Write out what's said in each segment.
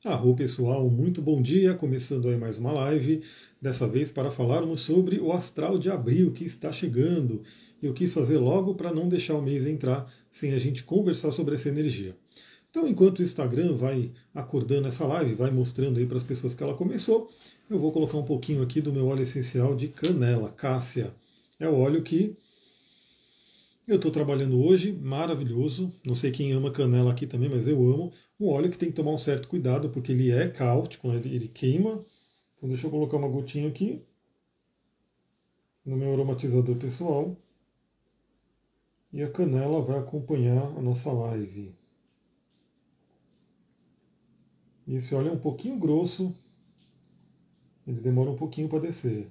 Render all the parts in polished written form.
Arro pessoal, muito bom dia, começando aí mais uma live, dessa vez para falarmos sobre o astral de abril que está chegando. Eu quis fazer logo para não deixar o mês entrar sem a gente conversar sobre essa energia. Então, enquanto o Instagram vai acordando essa live, vai mostrando aí para as pessoas que ela começou, eu vou colocar um pouquinho aqui do meu óleo essencial de canela, cássia. É o óleo que eu estou trabalhando hoje, maravilhoso. Não sei quem ama canela aqui também, mas eu amo. Um óleo que tem que tomar um certo cuidado, porque ele é cáustico, né? ele queima. Então deixa eu colocar uma gotinha aqui no meu aromatizador pessoal. E a canela vai acompanhar a nossa live. E esse óleo é um pouquinho grosso, ele demora um pouquinho para descer.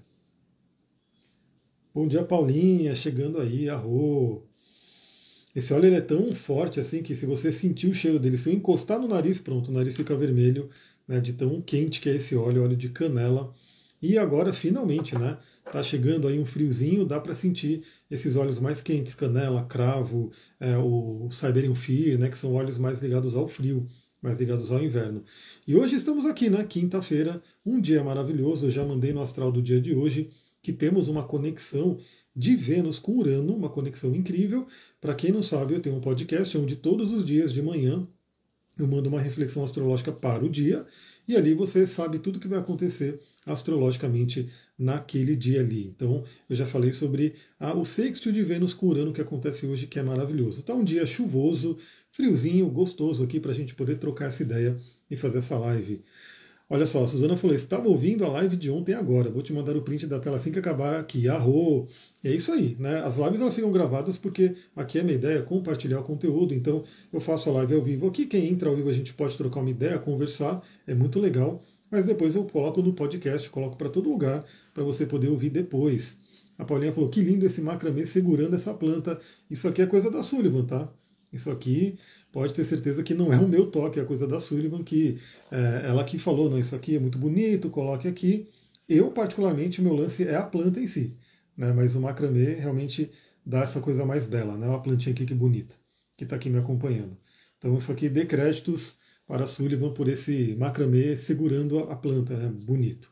Bom dia, Paulinha, chegando aí, arro. Esse óleo ele é tão forte assim que se você sentir o cheiro dele, se eu encostar no nariz, pronto, o nariz fica vermelho, né, de tão quente que é esse óleo, óleo de canela. E agora, finalmente, né, tá chegando aí um friozinho, dá para sentir esses óleos mais quentes, canela, cravo, o Siberian Fir, né, que são óleos mais ligados ao frio, mais ligados ao inverno. E hoje estamos aqui, né, quinta-feira, um dia maravilhoso, eu já mandei no astral do dia de hoje, que temos uma conexão de Vênus com Urano, uma conexão incrível. Para quem não sabe, eu tenho um podcast onde todos os dias de manhã eu mando uma reflexão astrológica para o dia, e ali você sabe tudo que vai acontecer astrologicamente naquele dia ali. Então, eu já falei sobre o sextil de Vênus com Urano que acontece hoje, que é maravilhoso. Está um dia chuvoso, friozinho, gostoso aqui para a gente poder trocar essa ideia e fazer essa live. Olha só, a Suzana falou, estava ouvindo a live de ontem agora, vou te mandar o print da tela assim que acabar aqui, arro! É isso aí, né? As lives elas ficam gravadas porque aqui é a minha ideia é compartilhar o conteúdo, então eu faço a live ao vivo aqui, quem entra ao vivo a gente pode trocar uma ideia, conversar, é muito legal, mas depois eu coloco no podcast, coloco para todo lugar, para você poder ouvir depois. A Paulinha falou, que lindo esse macramê segurando essa planta, isso aqui é coisa da Sullivan, tá? Isso aqui pode ter certeza que não é o meu toque, é a coisa da Sullivan, que ela que falou, não, isso aqui é muito bonito, coloque aqui. Eu, particularmente, o meu lance é a planta em si, né? Mas o macramê realmente dá essa coisa mais bela, né? Uma plantinha aqui que bonita, que está aqui me acompanhando. Então, isso aqui dê créditos para a Sullivan por esse macramê segurando a planta, né? Bonito.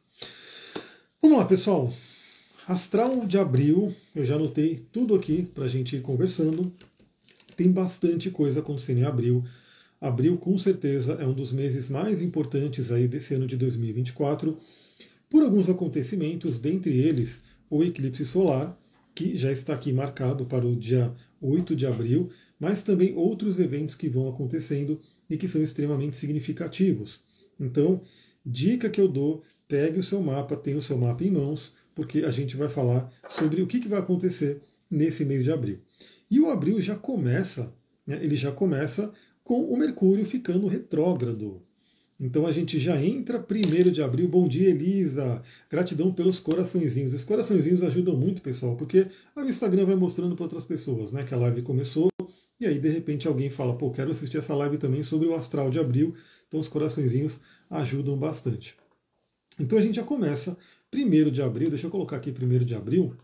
Vamos lá, pessoal. Astral de abril, eu já anotei tudo aqui para a gente ir conversando. Tem bastante coisa acontecendo em abril. Abril, com certeza, é um dos meses mais importantes aí desse ano de 2024, por alguns acontecimentos, dentre eles o eclipse solar, que já está aqui marcado para o dia 8 de abril, mas também outros eventos que vão acontecendo e que são extremamente significativos. Então, dica que eu dou, pegue o seu mapa, tenha o seu mapa em mãos, porque a gente vai falar sobre o que vai acontecer nesse mês de abril. E o abril já começa, né, ele já começa com o Mercúrio ficando retrógrado. Então a gente já entra 1º de abril. Bom dia, Elisa. Gratidão pelos coraçõezinhos. Os coraçõezinhos ajudam muito, pessoal, porque aí o Instagram vai mostrando para outras pessoas, né, que a live começou. E aí, de repente, alguém fala, pô, quero assistir essa live também sobre o astral de abril. Então os coraçõezinhos ajudam bastante. Então a gente já começa 1º de abril. Deixa eu colocar aqui 1º de abril,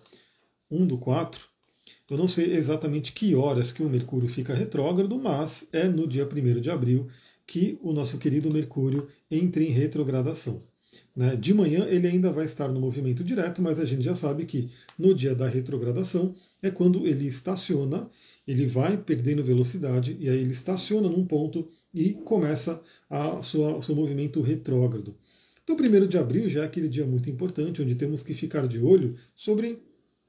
1/4. Eu não sei exatamente que horas que o Mercúrio fica retrógrado, mas é no dia 1º de abril que o nosso querido Mercúrio entra em retrogradação. Né? De manhã ele ainda vai estar no movimento direto, mas a gente já sabe que no dia da retrogradação é quando ele estaciona, ele vai perdendo velocidade e aí ele estaciona num ponto e começa o seu movimento retrógrado. Então, 1º de abril já é aquele dia muito importante, onde temos que ficar de olho sobre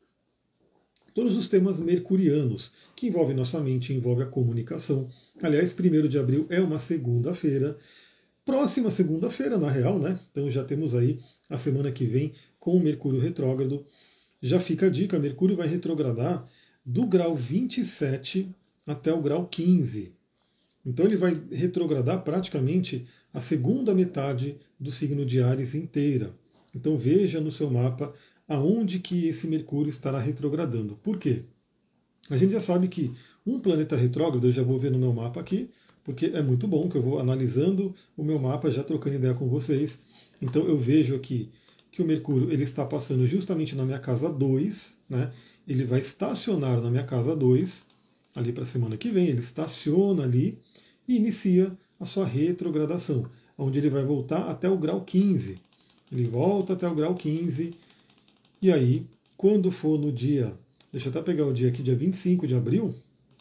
todos os temas mercurianos, que envolvem nossa mente, envolve a comunicação. Aliás, 1º de abril é uma segunda-feira, próxima segunda-feira, na real, né? Então já temos aí a semana que vem com o Mercúrio retrógrado. Já fica a dica, Mercúrio vai retrogradar do grau 27 até o grau 15. Então ele vai retrogradar praticamente a segunda metade do signo de Áries inteira. Então veja no seu mapa aonde que esse Mercúrio estará retrogradando. Por quê? A gente já sabe que um planeta retrógrado, eu já vou ver no meu mapa aqui, porque é muito bom que eu vou analisando o meu mapa, já trocando ideia com vocês. Então eu vejo aqui que o Mercúrio ele está passando justamente na minha casa 2, né? Ele vai estacionar na minha casa 2, ali para a semana que vem, ele estaciona ali e inicia a sua retrogradação. onde ele vai voltar até o grau 15. Ele volta até o grau 15, e aí, quando for no dia, deixa eu até pegar o dia aqui, dia 25 de abril,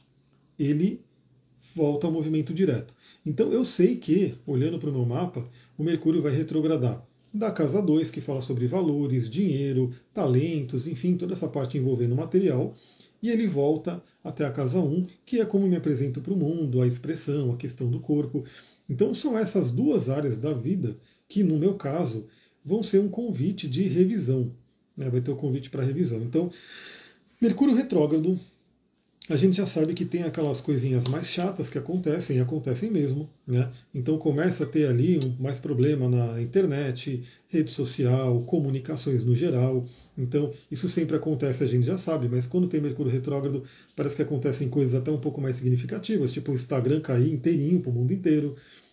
ele volta ao movimento direto. Então eu sei que, olhando para o meu mapa, o Mercúrio vai retrogradar da casa 2, que fala sobre valores, dinheiro, talentos, enfim, toda essa parte envolvendo material, e ele volta até a casa 1, que é como me apresento para o mundo, a expressão, a questão do corpo. Então são essas duas áreas da vida que, no meu caso, vão ser um convite de revisão. Né? Vai ter o convite para revisão. Então, Mercúrio retrógrado, a gente já sabe que tem aquelas coisinhas mais chatas que acontecem, e acontecem mesmo, né? Então começa a ter ali mais problema na internet, rede social, comunicações no geral. Então isso sempre acontece, a gente já sabe, mas quando tem Mercúrio retrógrado, parece que acontecem coisas até um pouco mais significativas, tipo o Instagram cair inteirinho para o mundo inteiro.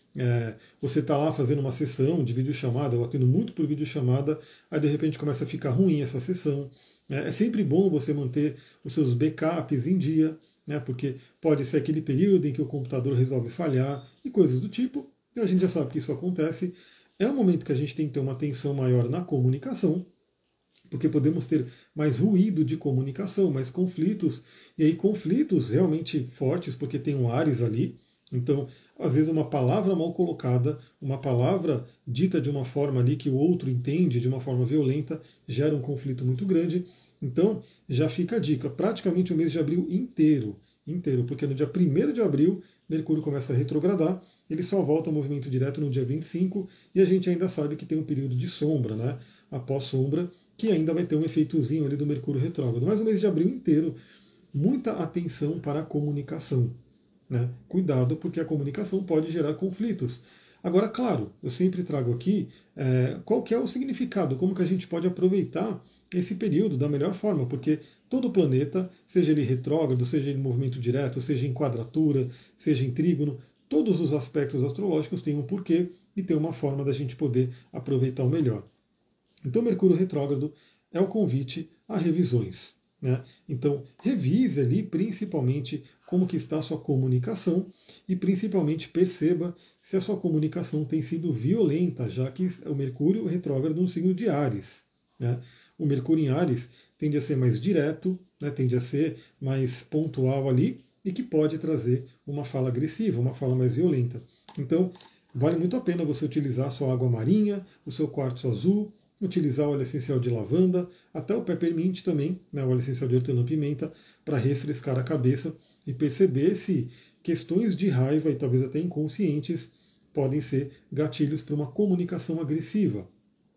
Você está lá fazendo uma sessão de videochamada, eu atendo muito por videochamada, aí de repente começa a ficar ruim essa sessão. É sempre bom você manter os seus backups em dia, né, porque pode ser aquele período em que o computador resolve falhar e coisas do tipo, e a gente já sabe que isso acontece. É um momento que a gente tem que ter uma atenção maior na comunicação, porque podemos ter mais ruído de comunicação, mais conflitos, e aí conflitos realmente fortes, porque tem um Áries ali. Então, às vezes uma palavra mal colocada, uma palavra dita de uma forma ali que o outro entende de uma forma violenta, gera um conflito muito grande. Então, já fica a dica, praticamente o mês de abril inteiro, porque no dia 1º de abril, Mercúrio começa a retrogradar, ele só volta ao movimento direto no dia 25, e a gente ainda sabe que tem um período de sombra, né? Após sombra, que ainda vai ter um efeitozinho ali do Mercúrio retrógrado. Mas o mês de abril inteiro, muita atenção para a comunicação. Né? Cuidado, porque a comunicação pode gerar conflitos. Agora, claro, eu sempre trago aqui qual que é o significado, como que a gente pode aproveitar esse período da melhor forma, porque todo planeta, seja ele retrógrado, seja ele em movimento direto, seja em quadratura, seja em trígono, todos os aspectos astrológicos têm um porquê e tem uma forma da gente poder aproveitar o melhor. Então, Mercúrio retrógrado é o convite a revisões. Né? Então, revise ali principalmente como que está a sua comunicação e principalmente perceba se a sua comunicação tem sido violenta, já que o Mercúrio retrógrado no signo de Áries. Né? O Mercúrio em Áries tende a ser mais direto, né? Tende a ser mais pontual ali e que pode trazer uma fala agressiva, uma fala mais violenta. Então, vale muito a pena você utilizar a sua água marinha, o seu quartzo azul, utilizar o óleo essencial de lavanda, até o peppermint também, né, o óleo essencial de hortelã-pimenta, para refrescar a cabeça e perceber se questões de raiva e talvez até inconscientes podem ser gatilhos para uma comunicação agressiva.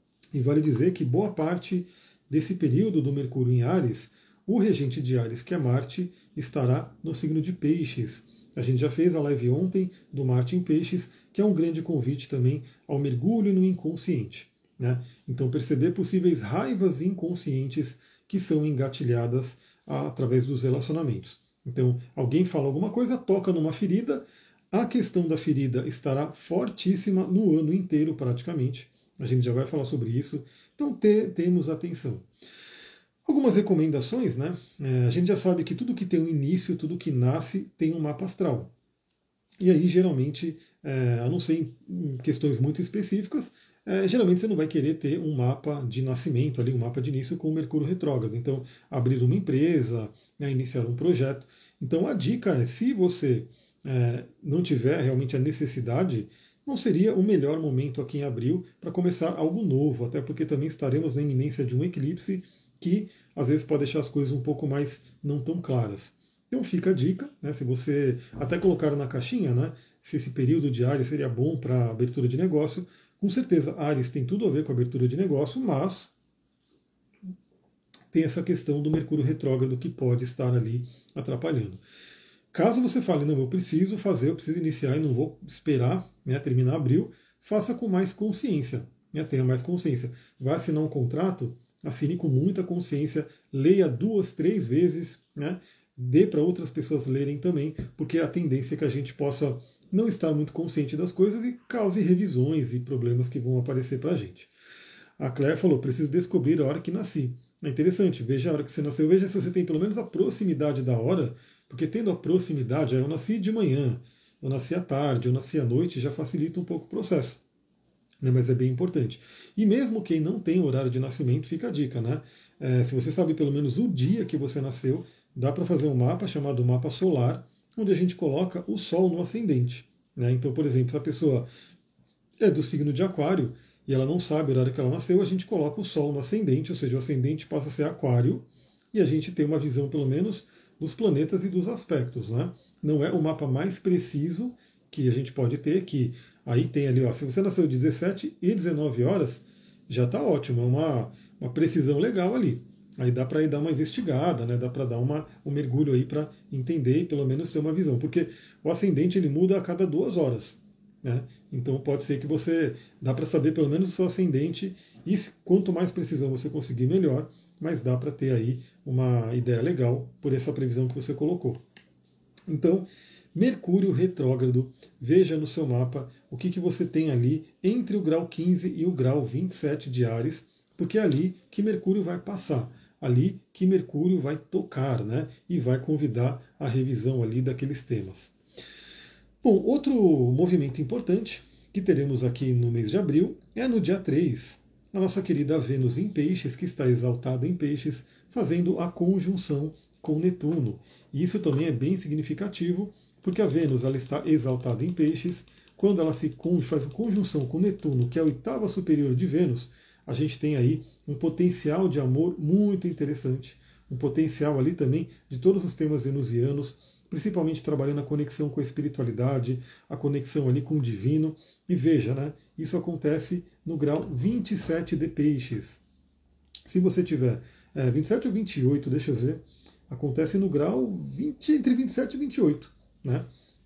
E vale dizer que boa parte desse período do Mercúrio em Áries, o regente de Áries, que é Marte, estará no signo de Peixes. A gente já fez a live ontem do Marte em Peixes, que é um grande convite também ao mergulho no inconsciente. Né? Então, perceber possíveis raivas inconscientes que são engatilhadas através dos relacionamentos. Então, alguém fala alguma coisa, toca numa ferida, a questão da ferida estará fortíssima no ano inteiro, praticamente. A gente já vai falar sobre isso. Então, temos atenção. Algumas recomendações, né? A gente já sabe que tudo que tem um início, tudo que nasce, tem um mapa astral. E aí, geralmente, a não ser em questões muito específicas, geralmente você não vai querer ter um mapa de nascimento ali, um mapa de início com o Mercúrio retrógrado. Então, abrir uma empresa, né, iniciar um projeto. Então, a dica é, se você não tiver realmente a necessidade, não seria o melhor momento aqui em abril para começar algo novo, até porque também estaremos na iminência de um eclipse que às vezes pode deixar as coisas um pouco mais não tão claras. Então fica a dica, né, se você até colocar na caixinha, né, se esse período de Áries seria bom para abertura de negócio, com certeza Áries tem tudo a ver com a abertura de negócio, mas tem essa questão do Mercúrio retrógrado que pode estar ali atrapalhando. Caso você fale, não, eu preciso fazer, eu preciso iniciar e não vou esperar, né, terminar abril, faça com mais consciência, né, tenha mais consciência. Vai assinar um contrato, assine com muita consciência, leia 2, 3 vezes, né, dê para outras pessoas lerem também, porque a tendência é que a gente possa não estar muito consciente das coisas e cause revisões e problemas que vão aparecer para a gente. A Claire falou, preciso descobrir a hora que nasci. É interessante, veja a hora que você nasceu, veja se você tem pelo menos a proximidade da hora, porque tendo a proximidade, eu nasci de manhã, eu nasci à tarde, eu nasci à noite, já facilita um pouco o processo. né, mas é bem importante. E mesmo quem não tem horário de nascimento, fica a dica, né? Se você sabe pelo menos o dia que você nasceu, dá para fazer um mapa chamado mapa solar, onde a gente coloca o Sol no ascendente. Né? Então, por exemplo, se a pessoa é do signo de Aquário e ela não sabe o horário que ela nasceu, a gente coloca o Sol no ascendente, ou seja, o ascendente passa a ser Aquário, e a gente tem uma visão, pelo menos, dos planetas e dos aspectos. Né? Não é o mapa mais preciso que a gente pode ter, que aí tem ali, ó, se você nasceu de 17 e 19 horas, já está ótimo, é uma precisão legal ali. Aí dá para ir dar uma investigada, né? Dá para dar um mergulho aí para entender e pelo menos ter uma visão, porque o ascendente ele muda a cada 2 horas. Né? Então pode ser que você dá para saber pelo menos o seu ascendente e quanto mais precisão você conseguir, melhor, mas dá para ter aí uma ideia legal por essa previsão que você colocou. Então, Mercúrio retrógrado, veja no seu mapa o que você tem ali entre o grau 15 e o grau 27 de Áries, porque é ali que Mercúrio vai passar, ali que Mercúrio vai tocar, né? E vai convidar a revisão ali daqueles temas. Bom, outro movimento importante que teremos aqui no mês de abril é no dia 3, a nossa querida Vênus em Peixes, que está exaltada em Peixes, fazendo a conjunção com Netuno. E isso também é bem significativo, porque a Vênus ela está exaltada em Peixes. Quando ela faz conjunção com Netuno, que é a oitava superior de Vênus, a gente tem aí um potencial de amor muito interessante, um potencial ali também de todos os temas venusianos, principalmente trabalhando a conexão com a espiritualidade, a conexão ali com o divino. E veja, né, isso acontece no grau 27 de Peixes. Se você tiver 27 ou 28, deixa eu ver, acontece no grau 20, entre 27 e 28. Né?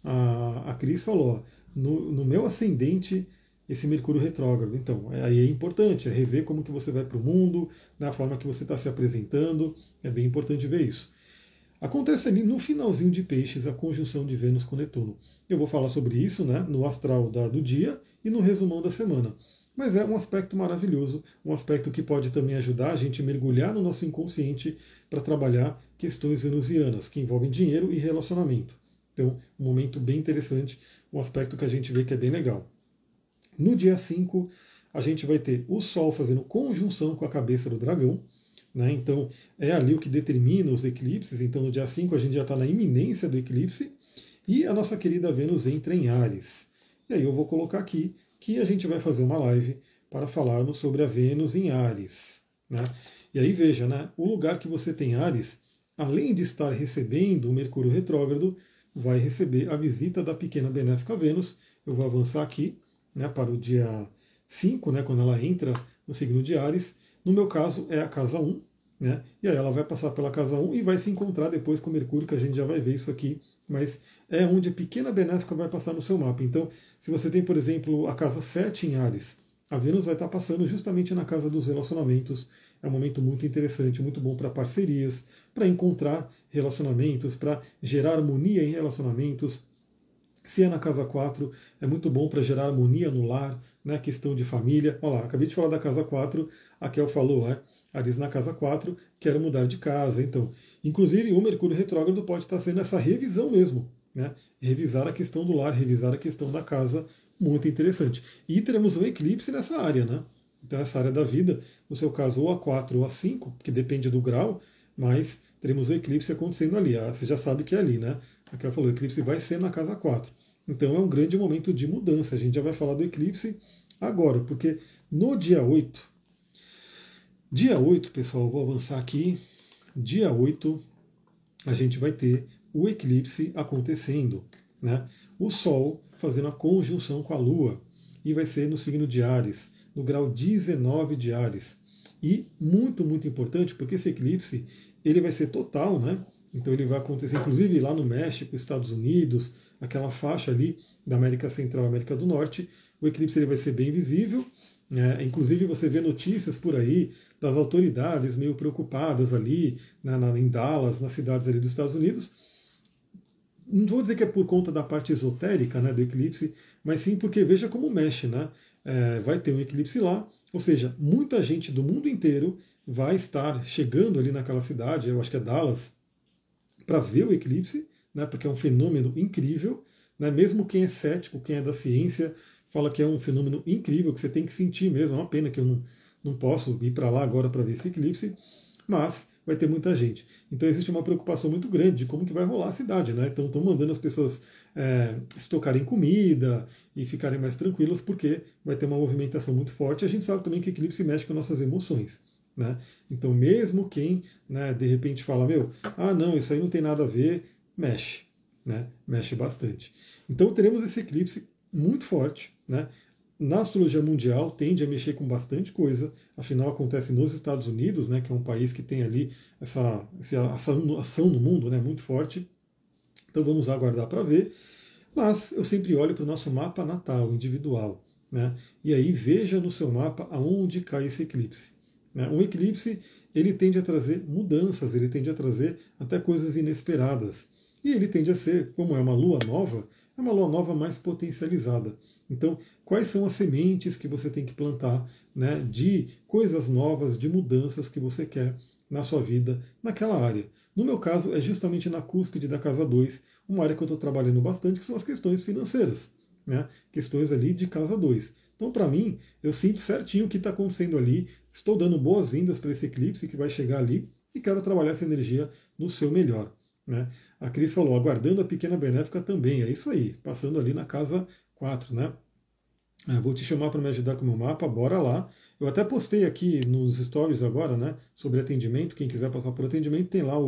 A Cris falou, ó, no meu ascendente, esse Mercúrio retrógrado. Então, aí é importante, é rever como que você vai para o mundo, na forma que você está se apresentando, é bem importante ver isso. Acontece ali no finalzinho de Peixes a conjunção de Vênus com Netuno. Eu vou falar sobre isso, né, no astral do dia e no resumão da semana. Mas é um aspecto maravilhoso, um aspecto que pode também ajudar a gente a mergulhar no nosso inconsciente para trabalhar questões venusianas, que envolvem dinheiro e relacionamento. Então, um momento bem interessante, um aspecto que a gente vê que é bem legal. No dia 5, a gente vai ter o Sol fazendo conjunção com a cabeça do dragão. Né? Então, é ali o que determina os eclipses. Então, no dia 5, a gente já está na iminência do eclipse. E a nossa querida Vênus entra em Áries. E aí eu vou colocar aqui que a gente vai fazer uma live para falarmos sobre a Vênus em Áries. Né? E aí veja, né? O lugar que você tem Áries, além de estar recebendo o Mercúrio retrógrado, vai receber a visita da pequena benéfica Vênus. Eu vou avançar aqui, né, para o dia 5, né, quando ela entra no signo de Áries. No meu caso é a casa 1, né? E aí ela vai passar pela casa 1 e vai se encontrar depois com Mercúrio, que a gente já vai ver isso aqui, mas é onde a pequena benéfica vai passar no seu mapa. Então, se você tem, por exemplo, a casa 7 em Áries, a Vênus vai estar passando justamente na casa dos relacionamentos. É um momento muito interessante, muito bom para parcerias, para encontrar relacionamentos, para gerar harmonia em relacionamentos. Se é na casa 4, é muito bom para gerar harmonia no lar, né, questão de família. Olha lá, acabei de falar da casa 4, a Kel falou, né? Ares na casa 4, quero mudar de casa. Então, inclusive o Mercúrio retrógrado pode estar sendo essa revisão mesmo, né? Revisar a questão do lar, revisar a questão da casa, muito interessante. E teremos um eclipse nessa área, né? Então, essa área da vida, no seu caso, ou a 4 ou a 5, que depende do grau, mas teremos o eclipse acontecendo ali. Você já sabe que é ali, né? Aqui ela falou, o eclipse vai ser na casa 4. Então é um grande momento de mudança. A gente já vai falar do eclipse agora, porque no dia 8, pessoal, eu vou avançar aqui, dia 8, a gente vai ter o eclipse acontecendo, né? O Sol fazendo a conjunção com a Lua, e vai ser no signo de Áries, no grau 19 de Áries. E muito, muito importante, porque esse eclipse ele vai ser total, né? Então ele vai acontecer, inclusive lá no México, Estados Unidos, aquela faixa ali da América Central e América do Norte, o eclipse ele vai ser bem visível. Inclusive você vê notícias por aí das autoridades meio preocupadas ali em Dallas, nas cidades ali dos Estados Unidos. Não vou dizer que é por conta da parte esotérica, né, do eclipse, mas sim porque veja como mexe, né? Vai ter um eclipse lá, ou seja, muita gente do mundo inteiro vai estar chegando ali naquela cidade, eu acho que é Dallas, para ver o eclipse, né, porque é um fenômeno incrível. Né, mesmo quem é cético, quem é da ciência, fala que é um fenômeno incrível, que você tem que sentir mesmo. É uma pena que eu não posso ir para lá agora para ver esse eclipse, mas vai ter muita gente. Então existe uma preocupação muito grande de como que vai rolar a cidade, né? Então estão mandando as pessoas estocarem comida e ficarem mais tranquilas, porque vai ter uma movimentação muito forte. A gente sabe também que o eclipse mexe com nossas emoções. Né? Então mesmo quem, né, de repente fala, não, isso aí não tem nada a ver, mexe. Né? Mexe bastante. Então teremos esse eclipse muito forte. Né? Na astrologia mundial tende a mexer com bastante coisa, afinal acontece nos Estados Unidos, né, que é um país que tem ali essa ação no mundo, né, muito forte. Então vamos aguardar para ver. Mas eu sempre olho para o nosso mapa natal, individual. Né, e aí veja no seu mapa aonde cai esse eclipse. Né. Um eclipse ele tende a trazer mudanças, ele tende a trazer até coisas inesperadas. E ele tende a ser, como é uma lua nova, é uma lua nova mais potencializada. Então, quais são as sementes que você tem que plantar, né, de coisas novas, de mudanças que você quer na sua vida, naquela área? No meu caso, é justamente na cúspide da casa 2, uma área que eu estou trabalhando bastante, que são as questões financeiras, né, questões ali de casa 2. Então, para mim, eu sinto certinho o que está acontecendo ali, estou dando boas-vindas para esse eclipse que vai chegar ali e quero trabalhar essa energia no seu melhor. Né? A Cris falou, aguardando a pequena benéfica também, é isso aí, passando ali na casa 4, né? Vou te chamar para me ajudar com o meu mapa, bora lá. Eu até postei aqui nos stories agora, né, sobre atendimento, quem quiser passar por atendimento, tem lá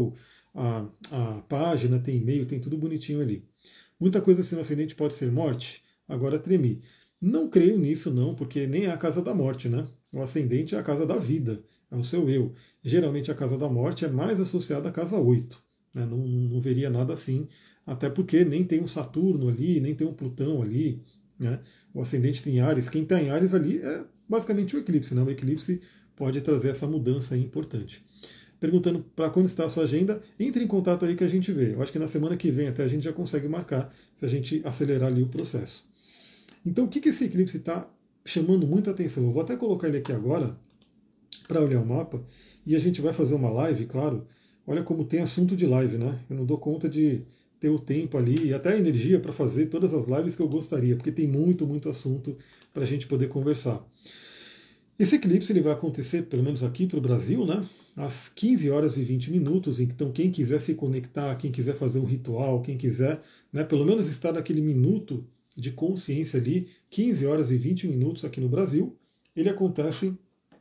a página, tem e-mail, tem tudo bonitinho ali. Muita coisa assim no acidente pode ser morte, agora tremi. Não creio nisso não, porque nem é a casa da morte, né? O ascendente é a casa da vida, é o seu eu. Geralmente a casa da morte é mais associada à casa 8, né? Não veria nada assim, até porque nem tem um Saturno ali, nem tem um Plutão ali, né? O ascendente tem Áries, quem está em Áries ali é basicamente o eclipse, né? O eclipse pode trazer essa mudança aí importante. Perguntando para quando está a sua agenda, entre em contato aí que a gente vê. Eu acho que na semana que vem até a gente já consegue marcar, se a gente acelerar ali o processo. Então o que esse eclipse está chamando muita atenção? Eu vou até colocar ele aqui agora para olhar o mapa e a gente vai fazer uma live, claro. Olha como tem assunto de live, né? Eu não dou conta de ter o tempo ali e até a energia para fazer todas as lives que eu gostaria, porque tem muito, muito assunto para a gente poder conversar. Esse eclipse ele vai acontecer, pelo menos aqui para o Brasil, né, às 15 horas e 20 minutos. Então, quem quiser se conectar, quem quiser fazer um ritual, quem quiser, né, pelo menos estar naquele minuto de consciência ali, 15 horas e 20 minutos aqui no Brasil, ele acontece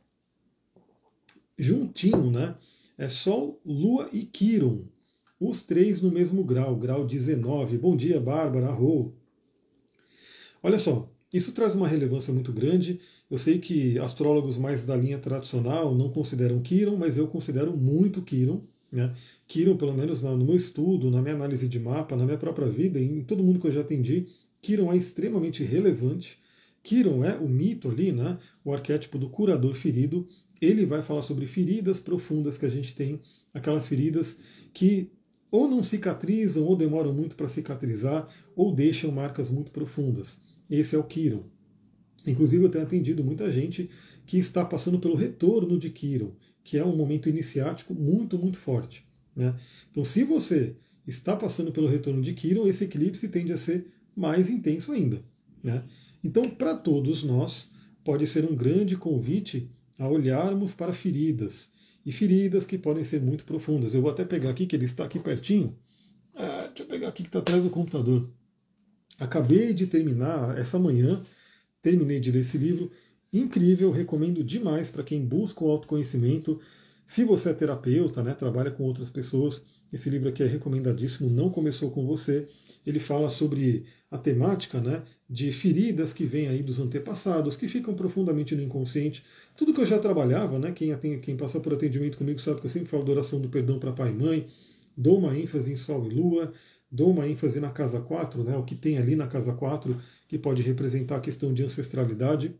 juntinho, né? É Sol, Lua e Quirón. Os três no mesmo grau, grau 19. Bom dia, Bárbara, Rô. Olha só, isso traz uma relevância muito grande. Eu sei que astrólogos mais da linha tradicional não consideram Quirón, mas eu considero muito Quirón. Né? Quirón, pelo menos no meu estudo, na minha análise de mapa, na minha própria vida, em todo mundo que eu já atendi, Quirón é extremamente relevante. Quirón é o mito ali, né? O arquétipo do curador ferido. Ele vai falar sobre feridas profundas que a gente tem, aquelas feridas que ou não cicatrizam, ou demoram muito para cicatrizar, ou deixam marcas muito profundas. Esse é o Quirón. Inclusive eu tenho atendido muita gente que está passando pelo retorno de Quirón, que é um momento iniciático muito, muito forte. Né? Então se você está passando pelo retorno de Quirón, esse eclipse tende a ser mais intenso ainda. Né? Então para todos nós pode ser um grande convite a olharmos para feridas, e feridas que podem ser muito profundas. Eu vou até pegar aqui, que ele está aqui pertinho. Deixa eu pegar aqui que está atrás do computador. Acabei de terminar essa manhã, terminei de ler esse livro, incrível, recomendo demais para quem busca o autoconhecimento. Se você é terapeuta, né, trabalha com outras pessoas, esse livro aqui é recomendadíssimo, não começou com você. Ele fala sobre a temática, né, de feridas que vêm aí dos antepassados, que ficam profundamente no inconsciente. Tudo que eu já trabalhava, né, quem passa por atendimento comigo sabe que eu sempre falo da oração do perdão para pai e mãe, dou uma ênfase em Sol e Lua, dou uma ênfase na casa 4, né, o que tem ali na casa 4, que pode representar a questão de ancestralidade.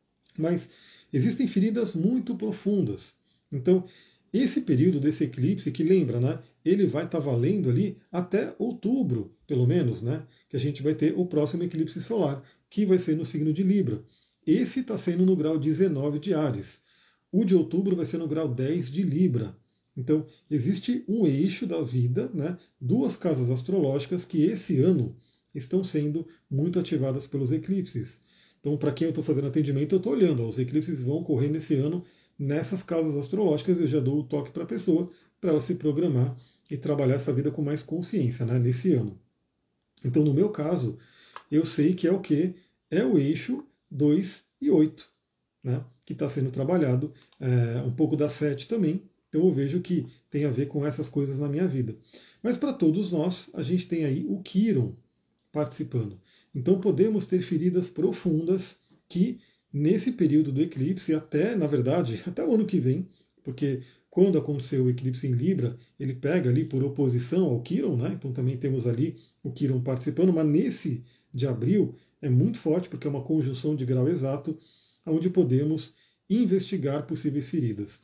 Mas existem feridas muito profundas. Então, esse período desse eclipse, que lembra, né, ele vai estar valendo ali até outubro, pelo menos, né, que a gente vai ter o próximo eclipse solar, que vai ser no signo de Libra. Esse está sendo no grau 19 de Áries. O de outubro vai ser no grau 10 de Libra. Então, existe um eixo da vida, né, duas casas astrológicas que esse ano estão sendo muito ativadas pelos eclipses. Então, para quem eu estou fazendo atendimento, eu estou olhando, ó, os eclipses vão ocorrer nesse ano nessas casas astrológicas, eu já dou o toque para a pessoa, para ela se programar e trabalhar essa vida com mais consciência, né, nesse ano. Então, no meu caso, eu sei que é o que? É o eixo 2 e 8, né, que está sendo trabalhado, um pouco da 7 também. Então eu vejo que tem a ver com essas coisas na minha vida. Mas para todos nós, a gente tem aí o Quiron participando. Então podemos ter feridas profundas que nesse período do eclipse, até, na verdade, até o ano que vem, porque quando aconteceu o eclipse em Libra, ele pega ali por oposição ao Quiron, né? Então também temos ali o Quiron participando, mas nesse de abril é muito forte, porque é uma conjunção de grau exato, onde podemos investigar possíveis feridas.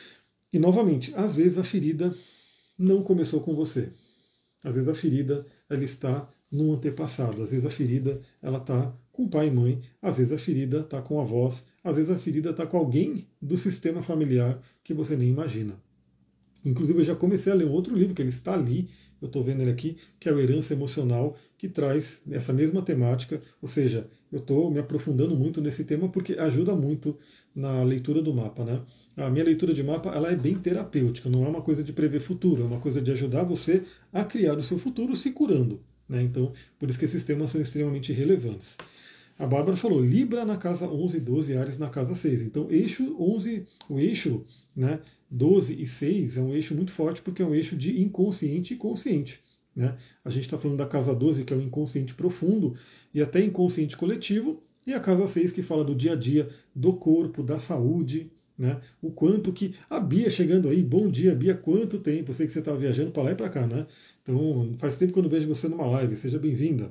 E novamente, às vezes a ferida não começou com você. Às vezes a ferida ela está no antepassado. Às vezes a ferida ela está com pai e mãe. Às vezes a ferida está com avós. Às vezes a ferida está com alguém do sistema familiar que você nem imagina. Inclusive eu já comecei a ler um outro livro que ele está ali. Eu estou vendo ele aqui, que é o Herança Emocional, que traz essa mesma temática, ou seja, eu estou me aprofundando muito nesse tema porque ajuda muito na leitura do mapa, né? A minha leitura de mapa ela é bem terapêutica, não é uma coisa de prever futuro, é uma coisa de ajudar você a criar o seu futuro se curando, né? Então, por isso que esses temas são extremamente relevantes. A Bárbara falou Libra na casa 11, 12, Áries na casa 6. Então, eixo 11, o eixo, né, 12 e 6 é um eixo muito forte porque é um eixo de inconsciente e consciente. Né? A gente está falando da casa 12, que é o inconsciente profundo, e até inconsciente coletivo, e a casa 6, que fala do dia a dia, do corpo, da saúde, né? O quanto que. A Bia chegando aí, bom dia, Bia, quanto tempo? Eu sei que você está viajando para lá e para cá, né? Então, faz tempo que eu não vejo você numa live, seja bem-vinda.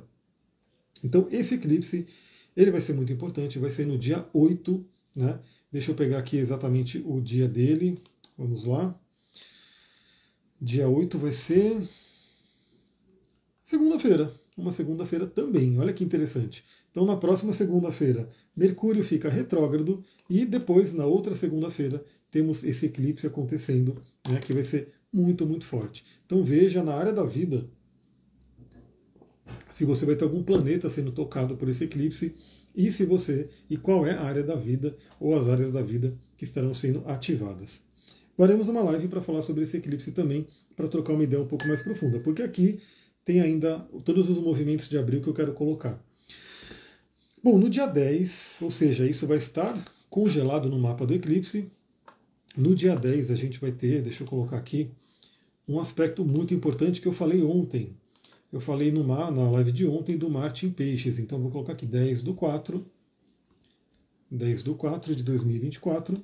Então, esse eclipse, ele vai ser muito importante, vai ser no dia 8, né? Deixa eu pegar aqui exatamente o dia dele. Vamos lá. Dia 8 vai ser segunda-feira. Uma segunda-feira também. Olha que interessante. Então, na próxima segunda-feira, Mercúrio fica retrógrado e depois, na outra segunda-feira, temos esse eclipse acontecendo, né, que vai ser muito, muito forte. Então, veja na área da vida se você vai ter algum planeta sendo tocado por esse eclipse e qual é a área da vida ou as áreas da vida que estarão sendo ativadas. Faremos uma live para falar sobre esse eclipse também, para trocar uma ideia um pouco mais profunda, porque aqui tem ainda todos os movimentos de abril que eu quero colocar. Bom, no dia 10, ou seja, isso vai estar congelado no mapa do eclipse. No dia 10 a gente vai ter, deixa eu colocar aqui, um aspecto muito importante que eu falei ontem. Eu falei na live de ontem do Marte em Peixes, então vou colocar aqui 10/4 de 2024.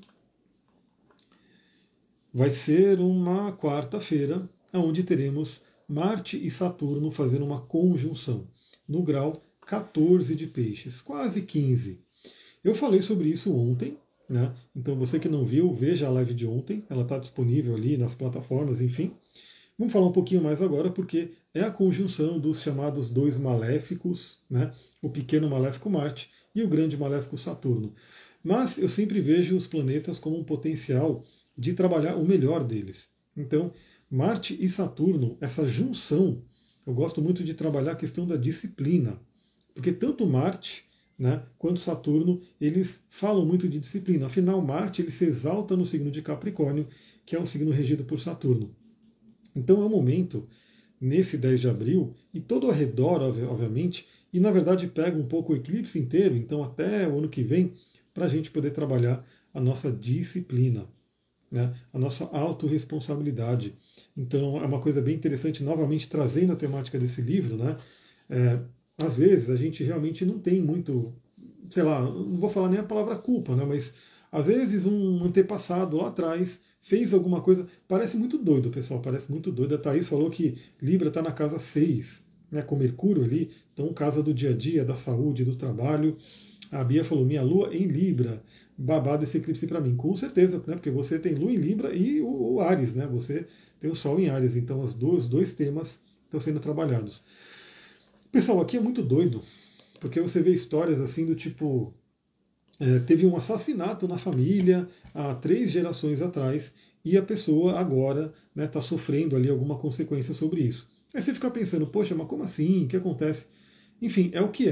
Vai ser uma quarta-feira, onde teremos Marte e Saturno fazendo uma conjunção, no grau 14 de Peixes, quase 15. Eu falei sobre isso ontem, né? Então você que não viu, veja a live de ontem, ela está disponível ali nas plataformas, enfim. Vamos falar um pouquinho mais agora, porque é a conjunção dos chamados dois maléficos, né? O pequeno maléfico Marte e o grande maléfico Saturno. Mas eu sempre vejo os planetas como um potencial de trabalhar o melhor deles. Então, Marte e Saturno, essa junção, eu gosto muito de trabalhar a questão da disciplina. Porque tanto Marte, né, quanto Saturno, eles falam muito de disciplina. Afinal, Marte ele se exalta no signo de Capricórnio, que é um signo regido por Saturno. Então é um momento, nesse 10 de abril, e todo ao redor, obviamente, e na verdade pega um pouco o eclipse inteiro, então até o ano que vem, para a gente poder trabalhar a nossa disciplina, né, a nossa autorresponsabilidade. Então é uma coisa bem interessante, novamente trazendo a temática desse livro, né? Às vezes a gente realmente não tem muito, sei lá, não vou falar nem a palavra culpa, né? Mas às vezes um antepassado lá atrás fez alguma coisa. Parece muito doido, pessoal, parece muito doido. A Thaís falou que Libra está na casa 6, né, com Mercúrio ali, então casa do dia a dia, da saúde, do trabalho. A Bia falou, minha lua em Libra, babado esse eclipse para mim. Com certeza, né, porque você tem lua em Libra e o Áries, né, você tem o Sol em Áries, então os dois temas estão sendo trabalhados. Pessoal, aqui é muito doido, porque você vê histórias assim do tipo, teve um assassinato na família há 3 gerações atrás e a pessoa agora está sofrendo ali alguma consequência sobre isso. Aí você fica pensando, poxa, mas como assim? O que acontece? Enfim, é o que é.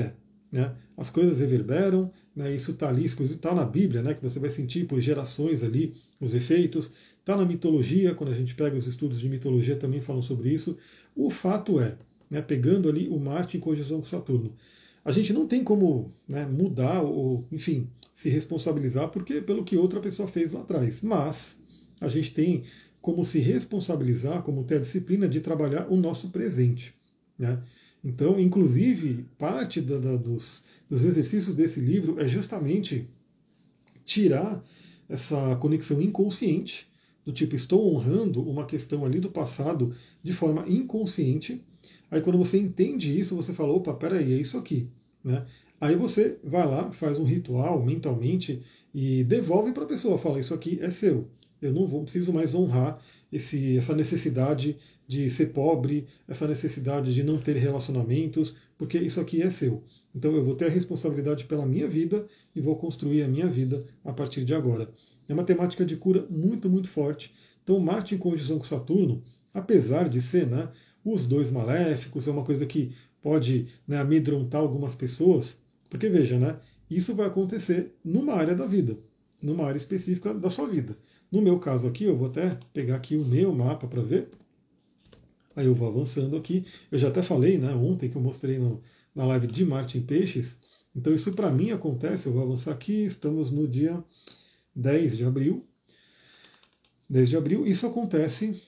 né? As coisas reverberam, né? Isso está ali, isso está na Bíblia, né? Que você vai sentir por gerações ali os efeitos. Está na mitologia, quando a gente pega os estudos de mitologia também falam sobre isso. O fato é, né, pegando ali o Marte em conjunção com Saturno, a gente não tem como, né, mudar ou, enfim, se responsabilizar porque pelo que outra pessoa fez lá atrás. Mas a gente tem como se responsabilizar, como ter a disciplina de trabalhar o nosso presente, né? Então, inclusive, parte dos exercícios desse livro é justamente tirar essa conexão inconsciente, do tipo, estou honrando uma questão ali do passado de forma inconsciente. Aí quando você entende isso, você fala, opa, peraí, é isso aqui, né? Aí você vai lá, faz um ritual mentalmente e devolve para a pessoa, fala, isso aqui é seu. Eu não vou, preciso mais honrar essa necessidade de ser pobre, essa necessidade de não ter relacionamentos, porque isso aqui é seu. Então eu vou ter a responsabilidade pela minha vida e vou construir a minha vida a partir de agora. É uma temática de cura muito, muito forte. Então Marte em conjunção com Saturno, apesar de ser, né, os dois maléficos, é uma coisa que pode, né, amedrontar algumas pessoas, porque veja, né, isso vai acontecer numa área da vida, numa área específica da sua vida. No meu caso aqui, eu vou até pegar aqui o meu mapa para ver. Aí eu vou avançando aqui. Eu já até falei, né, ontem que eu mostrei na live de Marte em Peixes. Então isso para mim acontece, eu vou avançar aqui, estamos no dia 10 de abril. 10 de abril, isso acontece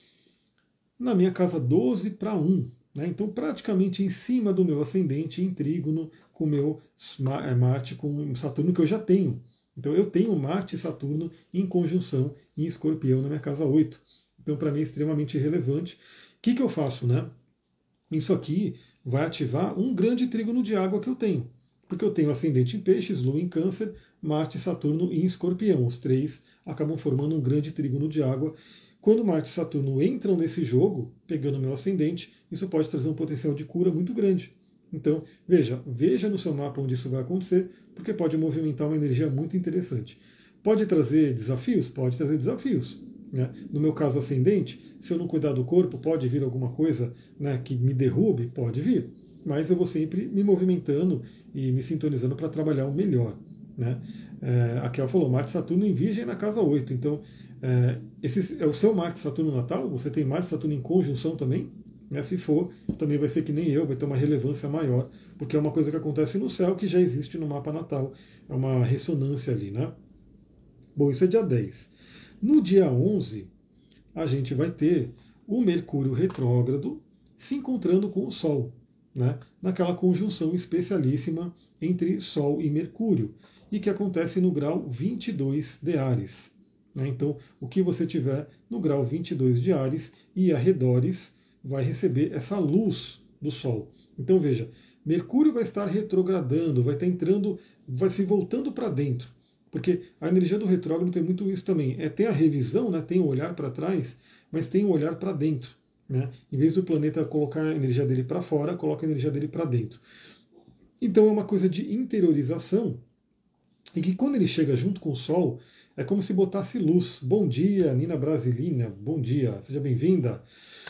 na minha casa 12 para 1. Né? Então praticamente em cima do meu ascendente em trígono com o meu Marte com Saturno que eu já tenho. Então eu tenho Marte e Saturno em conjunção em Escorpião na minha casa 8. Então para mim é extremamente relevante. O que eu faço, né? Isso aqui vai ativar um grande trígono de água que eu tenho. Porque eu tenho ascendente em peixes, lua em câncer, Marte e Saturno em escorpião. Os três acabam formando um grande trígono de água. Quando Marte e Saturno entram nesse jogo, pegando meu ascendente, isso pode trazer um potencial de cura muito grande. Então, veja no seu mapa onde isso vai acontecer, porque pode movimentar uma energia muito interessante. Pode trazer desafios? Pode trazer desafios. Né? No meu caso ascendente, se eu não cuidar do corpo, pode vir alguma coisa, né, que me derrube? Pode vir. Mas eu vou sempre me movimentando e me sintonizando para trabalhar o melhor. Né? A Kel falou, Marte e Saturno em Virgem na casa 8. Então, esse é o seu Marte e Saturno natal? Você tem Marte e Saturno em conjunção também? Né? Se for, também vai ser que nem eu, vai ter uma relevância maior, porque é uma coisa que acontece no céu que já existe no mapa natal. É uma ressonância ali. Né? Bom, isso é dia 10. No dia 11, a gente vai ter o Mercúrio retrógrado se encontrando com o Sol, né? Naquela conjunção especialíssima entre Sol e Mercúrio, e que acontece no grau 22 de Áries. Né? Então, o que você tiver no grau 22 de Áries e arredores vai receber essa luz do Sol. Então, veja, Mercúrio vai estar retrogradando, vai estar entrando, vai se voltando para dentro. Porque a energia do retrógrado tem muito isso também. Tem a revisão, né, tem o olhar para trás, mas tem o olhar para dentro. Né? Em vez do planeta colocar a energia dele para fora, coloca a energia dele para dentro. Então é uma coisa de interiorização, e que quando ele chega junto com o Sol, é como se botasse luz. Bom dia, Nina Brasilina, bom dia, seja bem-vinda.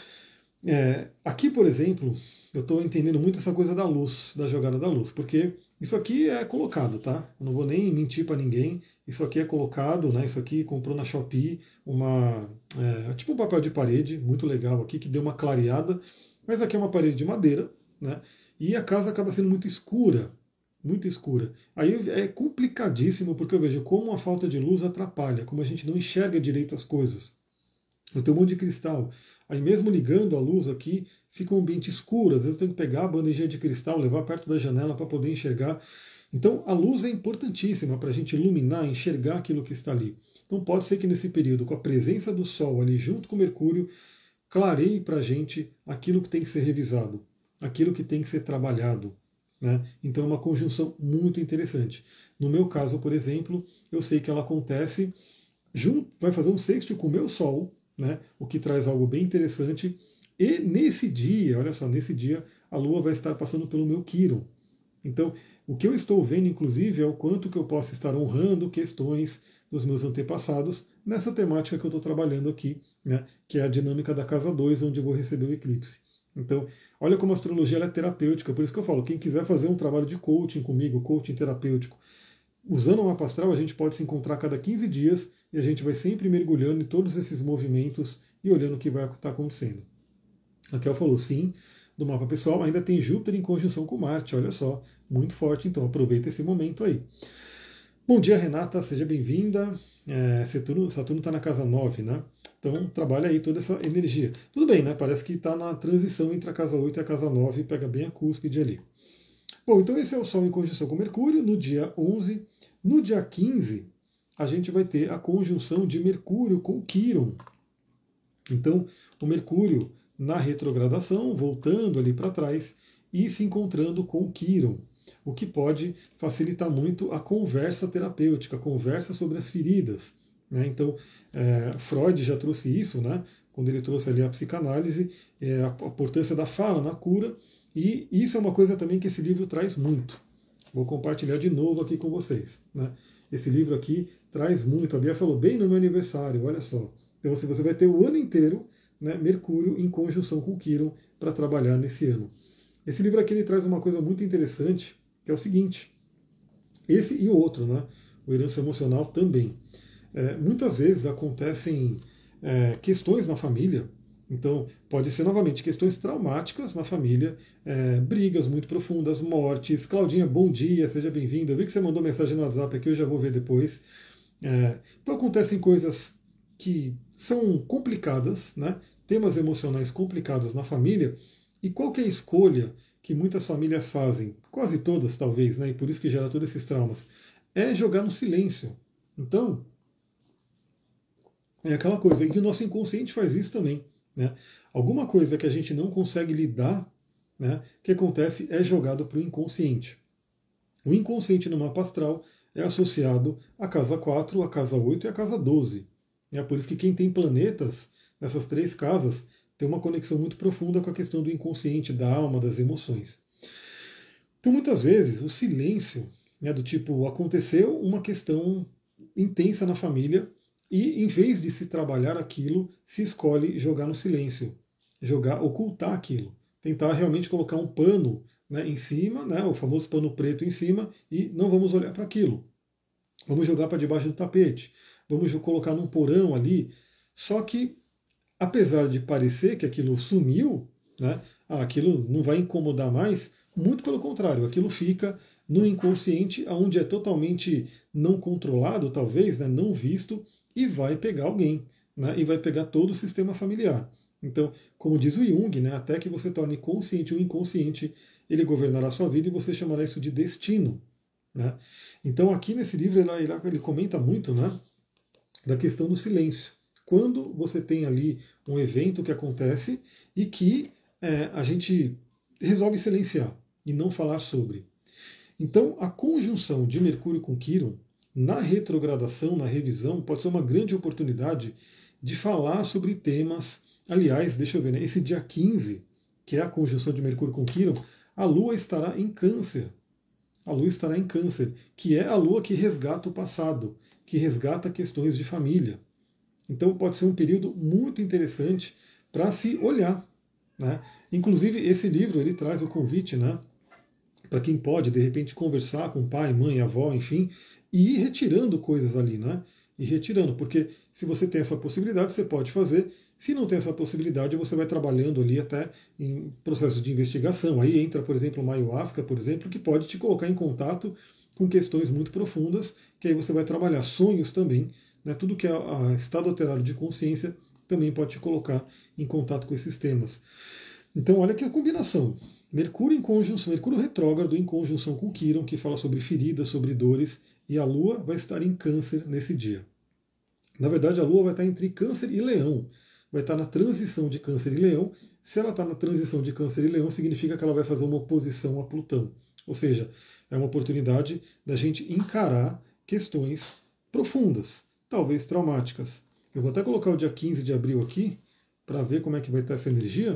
Aqui, por exemplo, eu estou entendendo muito essa coisa da luz, da jogada da luz, porque isso aqui é colocado, tá? Eu não vou nem mentir para ninguém. Isso aqui é colocado, né? Isso aqui comprou na Shopee tipo um papel de parede, muito legal aqui, que deu uma clareada. Mas aqui é uma parede de madeira, né? E a casa acaba sendo muito escura, muito escura. Aí é complicadíssimo, porque eu vejo como a falta de luz atrapalha, como a gente não enxerga direito as coisas. Eu tenho um monte de cristal. Aí mesmo ligando a luz aqui, fica um ambiente escuro. Às vezes eu tenho que pegar a bandejinha de cristal, levar perto da janela para poder enxergar. Então a luz é importantíssima para a gente iluminar, enxergar aquilo que está ali. Então pode ser que nesse período, com a presença do Sol ali junto com Mercúrio, clareie para a gente aquilo que tem que ser revisado, aquilo que tem que ser trabalhado. Né? Então é uma conjunção muito interessante. No meu caso, por exemplo, eu sei que ela acontece vai fazer um sexto com o meu Sol, né, o que traz algo bem interessante. E nesse dia, olha só, nesse dia a Lua vai estar passando pelo meu Quirón. Então, o que eu estou vendo, inclusive, é o quanto que eu posso estar honrando questões dos meus antepassados nessa temática que eu estou trabalhando aqui, né, que é a dinâmica da casa 2, onde eu vou receber o eclipse. Então, olha como a astrologia ela é terapêutica, por isso que eu falo, quem quiser fazer um trabalho de coaching comigo, coaching terapêutico, usando o mapa astral, a gente pode se encontrar a cada 15 dias e a gente vai sempre mergulhando em todos esses movimentos e olhando o que vai estar acontecendo. A Kel falou sim, do mapa pessoal, ainda tem Júpiter em conjunção com Marte, olha só, muito forte, então aproveita esse momento aí. Bom dia, Renata, seja bem-vinda. Saturno está na casa 9, né? Então trabalha aí toda essa energia. Tudo bem, né? Parece que está na transição entre a casa 8 e a casa 9, pega bem a cúspide ali. Bom, então esse é o Sol em conjunção com Mercúrio no dia 11. No dia 15, a gente vai ter a conjunção de Mercúrio com Quíron. Então, o Mercúrio na retrogradação, voltando ali para trás e se encontrando com Quíron, o que pode facilitar muito a conversa terapêutica, a conversa sobre as feridas. Né? Então, Freud já trouxe isso, né? Quando ele trouxe ali a psicanálise, a importância da fala na cura, e isso é uma coisa também que esse livro traz muito. Vou compartilhar de novo aqui com vocês. Né? Esse livro aqui traz muito. A Bia falou bem no meu aniversário, olha só. Então, se você vai ter o ano inteiro, né, Mercúrio em conjunção com Quíron para trabalhar nesse ano. Esse livro aqui ele traz uma coisa muito interessante, que é o seguinte. Esse e o outro, né, o Herança Emocional também. Muitas vezes acontecem questões na família. Então, pode ser novamente questões traumáticas na família, brigas muito profundas, mortes. Claudinha, bom dia, seja bem-vinda. Eu vi que você mandou mensagem no WhatsApp aqui, eu já vou ver depois. Então, acontecem coisas que são complicadas, né? Temas emocionais complicados na família. E qual que é a escolha que muitas famílias fazem? Quase todas, talvez, né? E por isso que gera todos esses traumas. É jogar no silêncio. Então, é aquela coisa. E o nosso inconsciente faz isso também. Né? Alguma coisa que a gente não consegue lidar, né, o que acontece é jogado para o inconsciente. O inconsciente no mapa astral é associado à casa 4, à casa 8 e à casa 12. É por isso que quem tem planetas nessas três casas tem uma conexão muito profunda com a questão do inconsciente, da alma, das emoções. Então, muitas vezes, o silêncio, né, do tipo, aconteceu uma questão intensa na família, e em vez de se trabalhar aquilo, se escolhe jogar no silêncio, ocultar aquilo, tentar realmente colocar um pano, né, em cima, né, o famoso pano preto em cima, e não vamos olhar para aquilo. Vamos jogar para debaixo do tapete, vamos colocar num porão ali. Só que, apesar de parecer que aquilo sumiu, né, aquilo não vai incomodar mais, muito pelo contrário, aquilo fica no inconsciente, onde é totalmente não controlado, talvez, né, não visto, e vai pegar alguém, né, e vai pegar todo o sistema familiar. Então, como diz o Jung, né, até que você torne consciente o inconsciente, ele governará a sua vida e você chamará isso de destino. Né? Então, aqui nesse livro, ele comenta muito, né, da questão do silêncio. Quando você tem ali um evento que acontece e que a gente resolve silenciar e não falar sobre. Então, a conjunção de Mercúrio com Quíron, na retrogradação, na revisão, pode ser uma grande oportunidade de falar sobre temas. Aliás, deixa eu ver, né? Esse dia 15, que é a conjunção de Mercúrio com Quíron, a Lua estará em Câncer. A Lua estará em Câncer, que é a Lua que resgata o passado, que resgata questões de família. Então pode ser um período muito interessante para se olhar. Né? Inclusive, esse livro ele traz o convite, né, para quem pode, de repente, conversar com pai, mãe, avó, enfim, e ir retirando coisas ali, né? E retirando, porque se você tem essa possibilidade, você pode fazer. Se não tem essa possibilidade, você vai trabalhando ali até em processo de investigação. Aí entra, por exemplo, uma ayahuasca, por exemplo, que pode te colocar em contato com questões muito profundas, que aí você vai trabalhar sonhos também, né? Tudo que é estado alterado de consciência também pode te colocar em contato com esses temas. Então, olha que a combinação. Mercúrio em conjunção, Mercúrio retrógrado em conjunção com Quíron, que fala sobre feridas, sobre dores, e a Lua vai estar em Câncer nesse dia. Na verdade, a Lua vai estar entre Câncer e Leão. Vai estar na transição de Câncer e Leão. Se ela está na transição de Câncer e Leão, significa que ela vai fazer uma oposição a Plutão. Ou seja, é uma oportunidade da gente encarar questões profundas, talvez traumáticas. Eu vou até colocar o dia 15 de abril aqui, para ver como é que vai estar essa energia.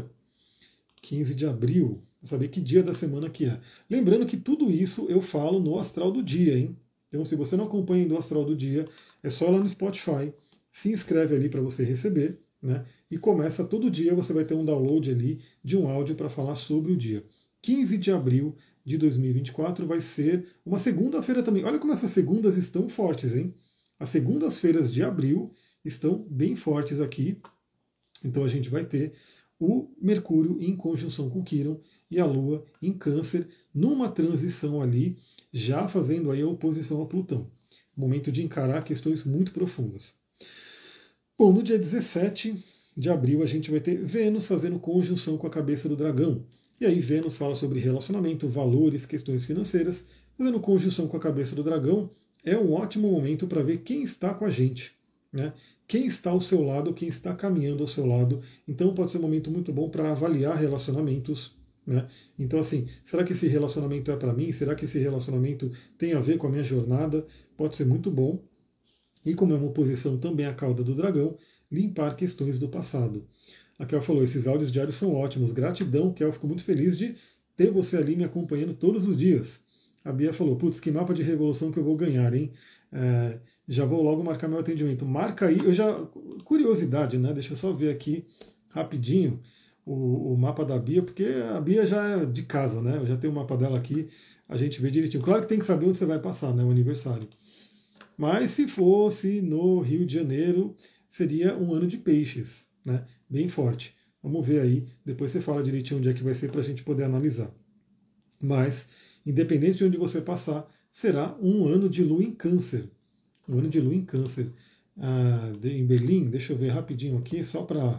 15 de abril, para saber que dia da semana que é. Lembrando que tudo isso eu falo no Astral do Dia, hein? Então, se você não acompanha do Astral do Dia, é só lá no Spotify, se inscreve ali para você receber. né? E começa todo dia, você vai ter um download ali de um áudio para falar sobre o dia. 15 de abril de 2024 vai ser uma segunda-feira também. Olha como essas segundas estão fortes, hein? As segundas-feiras de abril estão bem fortes aqui. Então a gente vai ter o Mercúrio em conjunção com Quirón e a Lua em Câncer, numa transição ali, já fazendo aí a oposição a Plutão. Momento de encarar questões muito profundas. Bom, no dia 17 de abril a gente vai ter Vênus fazendo conjunção com a cabeça do dragão. E aí Vênus fala sobre relacionamento, valores, questões financeiras. Fazendo conjunção com a cabeça do dragão é um ótimo momento para ver quem está com a gente, né? Quem está ao seu lado, quem está caminhando ao seu lado. Então pode ser um momento muito bom para avaliar relacionamentos, né? Então assim, será que esse relacionamento é para mim? Será que esse relacionamento tem a ver com a minha jornada? Pode ser muito bom. E como é uma oposição também à cauda do dragão, limpar questões do passado. A Kel falou, esses áudios diários são ótimos. Gratidão, Kel, fico muito feliz de ter você ali me acompanhando todos os dias. A Bia falou, putz, que mapa de revolução que eu vou ganhar, hein? Já vou logo marcar meu atendimento. Marca aí, curiosidade, né? Deixa eu só ver aqui rapidinho o mapa da Bia, porque a Bia já é de casa, né? Eu já tenho o mapa dela aqui, a gente vê direitinho. Claro que tem que saber onde você vai passar, né? O aniversário. Mas se fosse no Rio de Janeiro, seria um ano de peixes, né? Bem forte. Vamos ver aí, depois você fala direitinho onde é que vai ser para a gente poder analisar. Mas, independente de onde você passar, será um ano de lua em câncer. Um ano de lua em câncer. Em Berlim, deixa eu ver rapidinho aqui, só para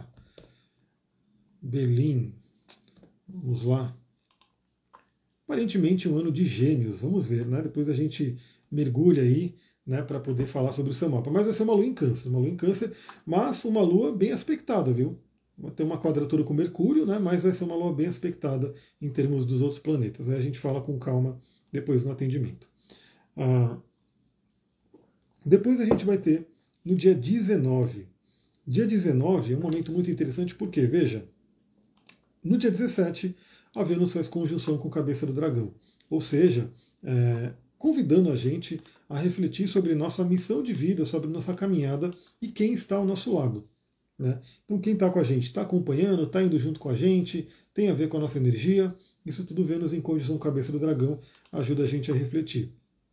Berlim. Vamos lá. Aparentemente um ano de gêmeos, vamos ver, né? Depois a gente mergulha aí, né, para poder falar sobre o seu mapa. Mas vai ser uma lua em câncer, mas uma lua bem aspectada, viu? Tem uma quadratura com Mercúrio, né, mas vai ser uma lua bem aspectada em termos dos outros planetas. Aí a gente fala com calma depois no atendimento. Depois a gente vai ter no dia 19. Dia 19 é um momento muito interessante porque, veja, no dia 17 a Vênus faz conjunção com a cabeça do dragão. Ou seja, convidando a gente a refletir sobre nossa missão de vida, sobre nossa caminhada e quem está ao nosso lado, né? Então quem está com a gente está acompanhando, está indo junto com a gente, tem a ver com a nossa energia. Isso tudo Vênus em conjunção com a cabeça do dragão ajuda a gente a refletir.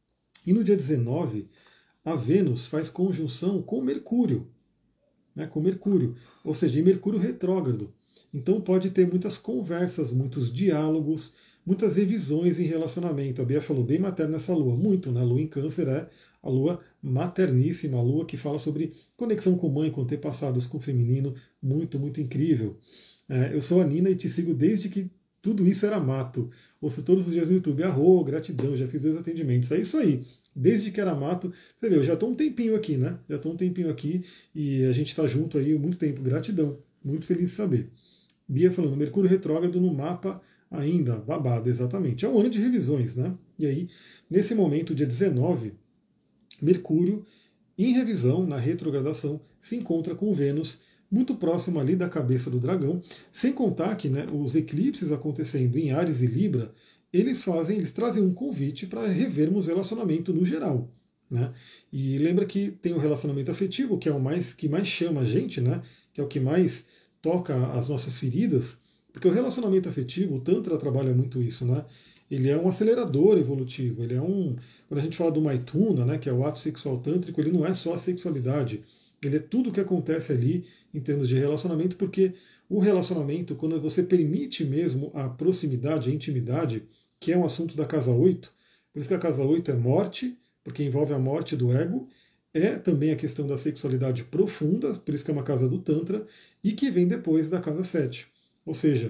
E no dia 19, a Vênus faz conjunção com Mercúrio, né? Com Mercúrio, ou seja, em Mercúrio retrógrado. Então pode ter muitas conversas, muitos diálogos, muitas revisões em relacionamento. A Bia falou bem materna essa lua, muito, né? A lua em câncer é a lua materníssima, a lua que fala sobre conexão com mãe, com antepassados, com o feminino, muito, muito incrível. Eu sou a Nina e te sigo desde que tudo isso era mato. Ouço todos os dias no YouTube, gratidão, já fiz 2 atendimentos. É isso aí. Desde que era mato, você vê, eu já estou um tempinho aqui, né? Já estou um tempinho aqui e a gente está junto aí há muito tempo. Gratidão, muito feliz de saber. Bia falando, Mercúrio retrógrado no mapa ainda, babado, exatamente. É um ano de revisões, né? E aí, nesse momento, dia 19, Mercúrio, em revisão, na retrogradação, se encontra com Vênus, muito próximo ali da cabeça do dragão, sem contar que, né, os eclipses acontecendo em Áries e Libra, eles trazem um convite para revermos o relacionamento no geral, né? E lembra que tem o relacionamento afetivo, que é o que mais chama a gente, né? Que é o que mais toca as nossas feridas, porque o relacionamento afetivo, o Tantra trabalha muito isso, né? Ele é um acelerador evolutivo, ele é quando a gente fala do Maituna, né, que é o ato sexual tântrico, ele não é só a sexualidade, ele é tudo o que acontece ali em termos de relacionamento, porque o relacionamento, quando você permite mesmo a proximidade, a intimidade, que é um assunto da casa 8, por isso que a casa 8 é morte, porque envolve a morte do ego, é também a questão da sexualidade profunda, por isso que é uma casa do Tantra, e que vem depois da casa 7. Ou seja,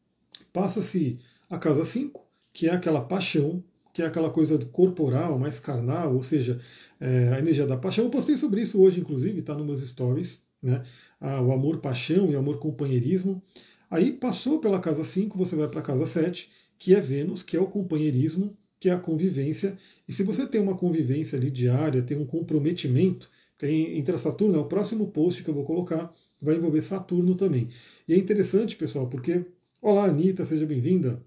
passa-se a casa 5, que é aquela paixão, que é aquela coisa corporal, mais carnal, ou seja, a energia da paixão. Eu postei sobre isso hoje, inclusive, está nos meus stories, né? O amor-paixão e amor-companheirismo. Aí passou pela casa 5, você vai para a casa 7, que é Vênus, que é o companheirismo, que é a convivência. E se você tem uma convivência ali diária, tem um comprometimento, que entra Saturno, é o próximo post que eu vou colocar, vai envolver Saturno também. E é interessante, pessoal, porque... Olá, Anitta, seja bem-vinda.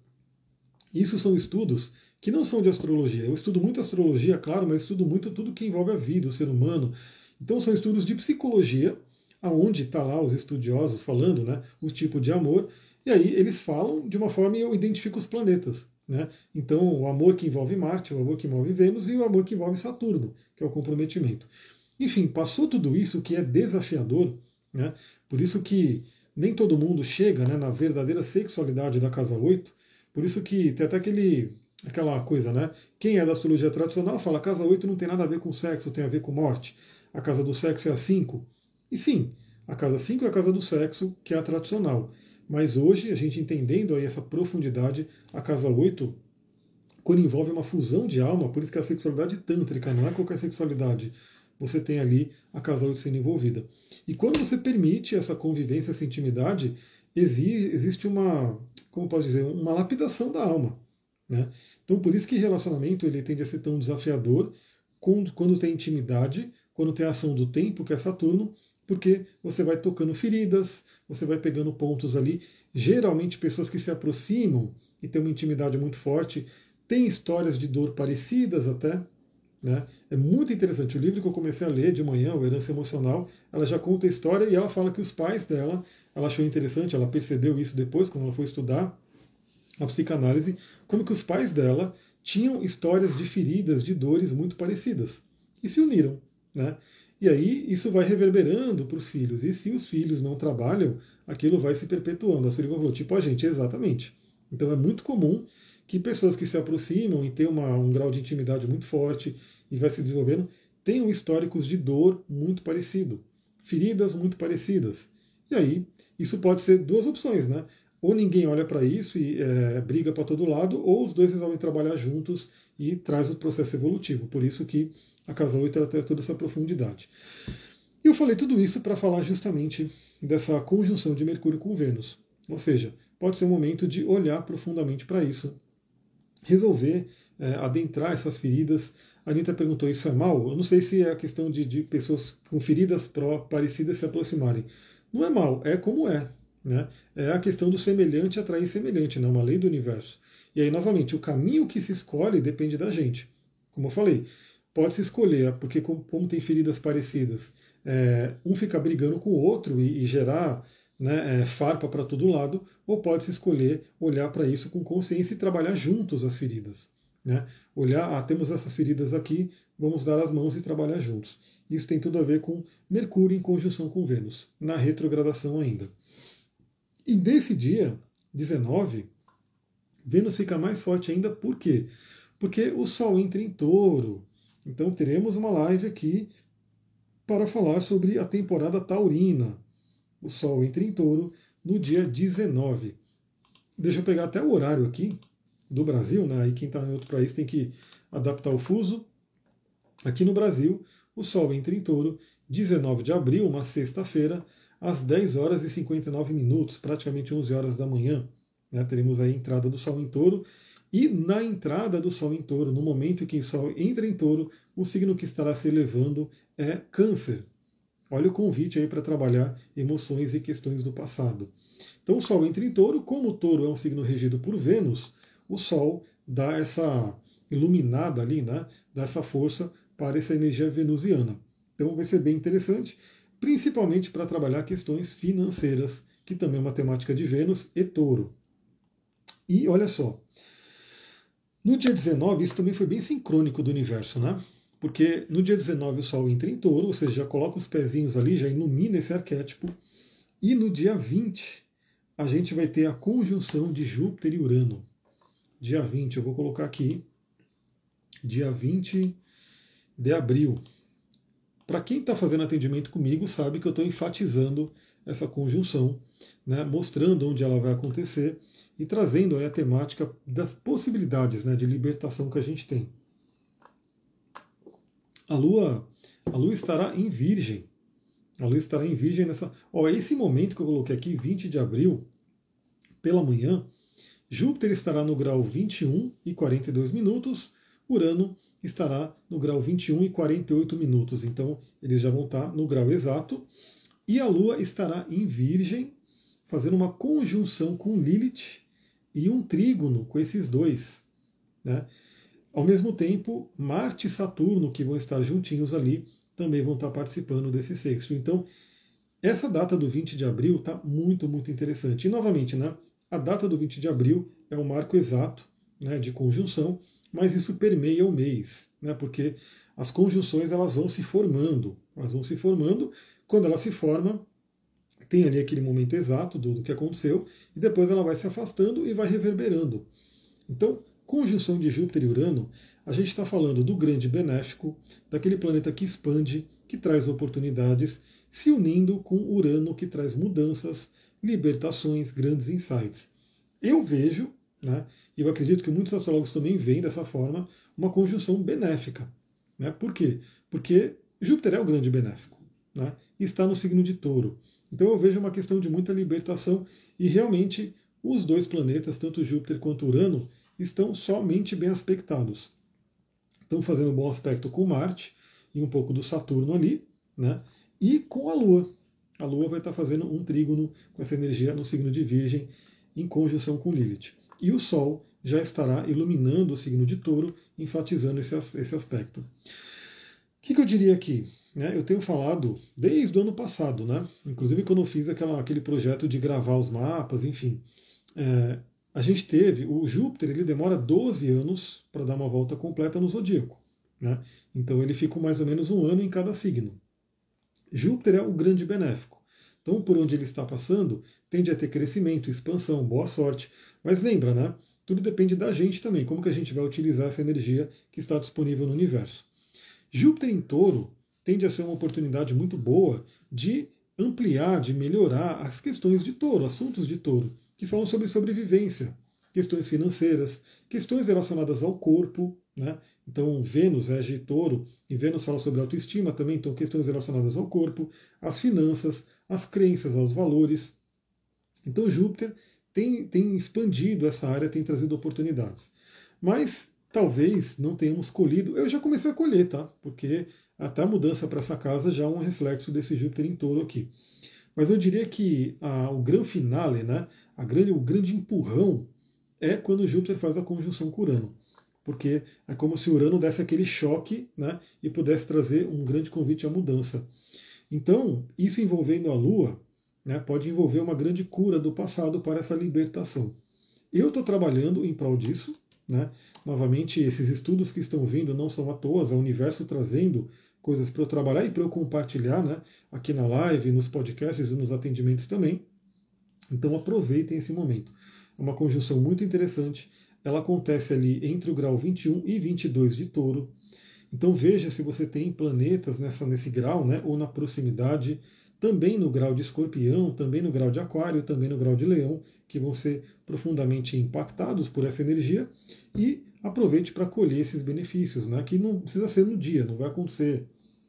Isso são estudos que não são de astrologia. Eu estudo muito astrologia, claro, mas estudo muito tudo que envolve a vida, o ser humano. Então são estudos de psicologia, aonde está lá os estudiosos falando, né, o tipo de amor, e aí eles falam de uma forma e eu identifico os planetas. Né? Então, o amor que envolve Marte, o amor que envolve Vênus e o amor que envolve Saturno, que é o comprometimento. Enfim, passou tudo isso que é desafiador, né? Por isso que nem todo mundo chega, né, na verdadeira sexualidade da casa 8. Por isso que tem até aquela coisa, né? Quem é da astrologia tradicional fala que a casa 8 não tem nada a ver com sexo, tem a ver com morte. A casa do sexo é a 5. E sim, a casa 5 é a casa do sexo, que é a tradicional. Mas hoje, a gente entendendo aí essa profundidade, a casa 8, quando envolve uma fusão de alma, por isso que a sexualidade tântrica não é qualquer sexualidade, você tem ali a casa 8 sendo envolvida. E quando você permite essa convivência, essa intimidade, existe uma, como posso dizer, uma lapidação da alma. Né? Então, por isso que relacionamento ele tende a ser tão desafiador quando tem intimidade, quando tem a ação do tempo, que é Saturno, porque você vai tocando feridas, você vai pegando pontos ali. Geralmente, pessoas que se aproximam e têm uma intimidade muito forte, têm histórias de dor parecidas até. Né? É muito interessante. O livro que eu comecei a ler de manhã, o Herança Emocional, ela já conta a história e ela fala que os pais dela, ela achou interessante, ela percebeu isso depois, quando ela foi estudar a psicanálise, como que os pais dela tinham histórias de feridas, de dores muito parecidas e se uniram, né? E aí isso vai reverberando para os filhos. E se os filhos não trabalham, aquilo vai se perpetuando. A Sullivan falou, tipo a gente, exatamente. Então é muito comum que pessoas que se aproximam e têm um grau de intimidade muito forte e vai se desenvolvendo, tenham históricos de dor muito parecido, feridas muito parecidas. E aí, isso pode ser duas opções, né? Ou ninguém olha para isso e briga para todo lado, ou os dois resolvem trabalhar juntos e traz o processo evolutivo. Por isso que a casa 8 ela tem toda essa profundidade. E eu falei tudo isso para falar justamente dessa conjunção de Mercúrio com Vênus. Ou seja, pode ser um momento de olhar profundamente para isso, resolver adentrar essas feridas. A Anitta perguntou, isso é mal? Eu não sei se é a questão de pessoas com feridas parecidas se aproximarem. Não é mal, é como é. Né? É a questão do semelhante atrair semelhante, né? Uma lei do universo. E aí, novamente, o caminho que se escolhe depende da gente. Como eu falei, pode se escolher, porque como tem feridas parecidas, um ficar brigando com o outro e gerar, né, farpa para todo lado, ou pode se escolher olhar para isso com consciência e trabalhar juntos as feridas. Né? Olhar, temos essas feridas aqui, vamos dar as mãos e trabalhar juntos. Isso tem tudo a ver com Mercúrio em conjunção com Vênus, na retrogradação ainda. E nesse dia 19, Vênus fica mais forte ainda, por quê? Porque o Sol entra em Touro. Então teremos uma live aqui para falar sobre a temporada taurina. O Sol entra em Touro no dia 19. Deixa eu pegar até o horário aqui do Brasil, né? Aí quem está em outro país tem que adaptar o fuso. Aqui no Brasil, o Sol entra em Touro, 19 de abril, uma sexta-feira, às 10 horas e 59 minutos, praticamente 11 horas da manhã. Né? Teremos aí a entrada do Sol em Touro. E na entrada do Sol em Touro, no momento em que o Sol entra em Touro, o signo que estará se elevando é Câncer. Olha o convite aí para trabalhar emoções e questões do passado. Então o Sol entra em Touro, como o Touro é um signo regido por Vênus, o Sol dá essa iluminada ali, né? Dá essa força para essa energia venusiana. Então vai ser bem interessante, principalmente para trabalhar questões financeiras, que também é uma temática de Vênus e Touro. E olha só, no dia 19, isso também foi bem sincrônico do universo, né? Porque no dia 19 o Sol entra em Touro, ou seja, já coloca os pezinhos ali, já ilumina esse arquétipo. E no dia 20, a gente vai ter a conjunção de Júpiter e Urano. Dia 20, eu vou colocar aqui, dia 20 de abril. Para quem está fazendo atendimento comigo, sabe que eu estou enfatizando essa conjunção, né, mostrando onde ela vai acontecer e trazendo aí a temática das possibilidades, né, de libertação que a gente tem. A Lua estará em Virgem. A Lua estará em Virgem nessa. Esse momento que eu coloquei aqui, 20 de abril, pela manhã, Júpiter estará no grau 21 e 42 minutos, Urano estará no grau 21 e 48 minutos. Então, eles já vão estar no grau exato. E a Lua estará em Virgem, fazendo uma conjunção com Lilith e um trígono com esses dois. Né? Ao mesmo tempo, Marte e Saturno, que vão estar juntinhos ali, também vão estar participando desse sexto. Então, essa data do 20 de abril está muito, muito interessante. E, novamente, né, a data do 20 de abril é um marco exato, né, de conjunção, mas isso permeia o mês, né, porque as conjunções elas vão se formando. Elas vão se formando. Quando ela se forma, tem ali aquele momento exato do que aconteceu, e depois ela vai se afastando e vai reverberando. Então, conjunção de Júpiter e Urano, a gente está falando do grande benéfico, daquele planeta que expande, que traz oportunidades, se unindo com Urano, que traz mudanças, libertações, grandes insights. Eu vejo, né, e eu acredito que muitos astrólogos também veem dessa forma, uma conjunção benéfica. Né? Por quê? Porque Júpiter é o grande benéfico, né, e está no signo de Touro. Então eu vejo uma questão de muita libertação e realmente os dois planetas, tanto Júpiter quanto Urano, estão somente bem aspectados. Estão fazendo um bom aspecto com Marte e um pouco do Saturno ali, né? E com a Lua. A Lua vai estar fazendo um trígono com essa energia no signo de Virgem, em conjunção com Lilith. E o Sol já estará iluminando o signo de Touro, enfatizando esse aspecto. O que eu diria aqui? Né, eu tenho falado desde o ano passado, né? Inclusive quando eu fiz aquele projeto de gravar os mapas, enfim. A gente teve, o Júpiter ele demora 12 anos para dar uma volta completa no zodíaco. Né? Então ele fica mais ou menos um ano em cada signo. Júpiter é o grande benéfico. Então, por onde ele está passando, tende a ter crescimento, expansão, boa sorte. Mas lembra, né? Tudo depende da gente também, como que a gente vai utilizar essa energia que está disponível no universo. Júpiter em Touro tende a ser uma oportunidade muito boa de ampliar, de melhorar as questões de Touro, assuntos de Touro, que falam sobre sobrevivência, questões financeiras, questões relacionadas ao corpo, né? Então, Vênus rege Touro e Vênus fala sobre autoestima também, então questões relacionadas ao corpo, às finanças, às crenças, aos valores. Então, Júpiter tem expandido essa área, tem trazido oportunidades. Mas talvez não tenhamos colhido. Eu já comecei a colher, tá? Porque até a mudança para essa casa já é um reflexo desse Júpiter em Touro aqui. Mas eu diria que o grande finale, né, o grande empurrão é quando Júpiter faz a conjunção com Urano. Porque é como se Urano desse aquele choque, né, e pudesse trazer um grande convite à mudança. Então, isso envolvendo a Lua, né, pode envolver uma grande cura do passado para essa libertação. Eu estou trabalhando em prol disso. Né? Novamente, esses estudos que estão vindo não são à toa, é o universo trazendo coisas para eu trabalhar e para eu compartilhar, né, aqui na live, nos podcasts e nos atendimentos também. Então aproveitem esse momento. É uma conjunção muito interessante. Ela acontece ali entre o grau 21 e 22 de Touro. Então veja se você tem planetas nesse grau, né, ou na proximidade, também no grau de Escorpião, também no grau de Aquário, também no grau de Leão, que vão ser profundamente impactados por essa energia, e aproveite para colher esses benefícios, né, que não precisa ser no dia, não vai acontecer.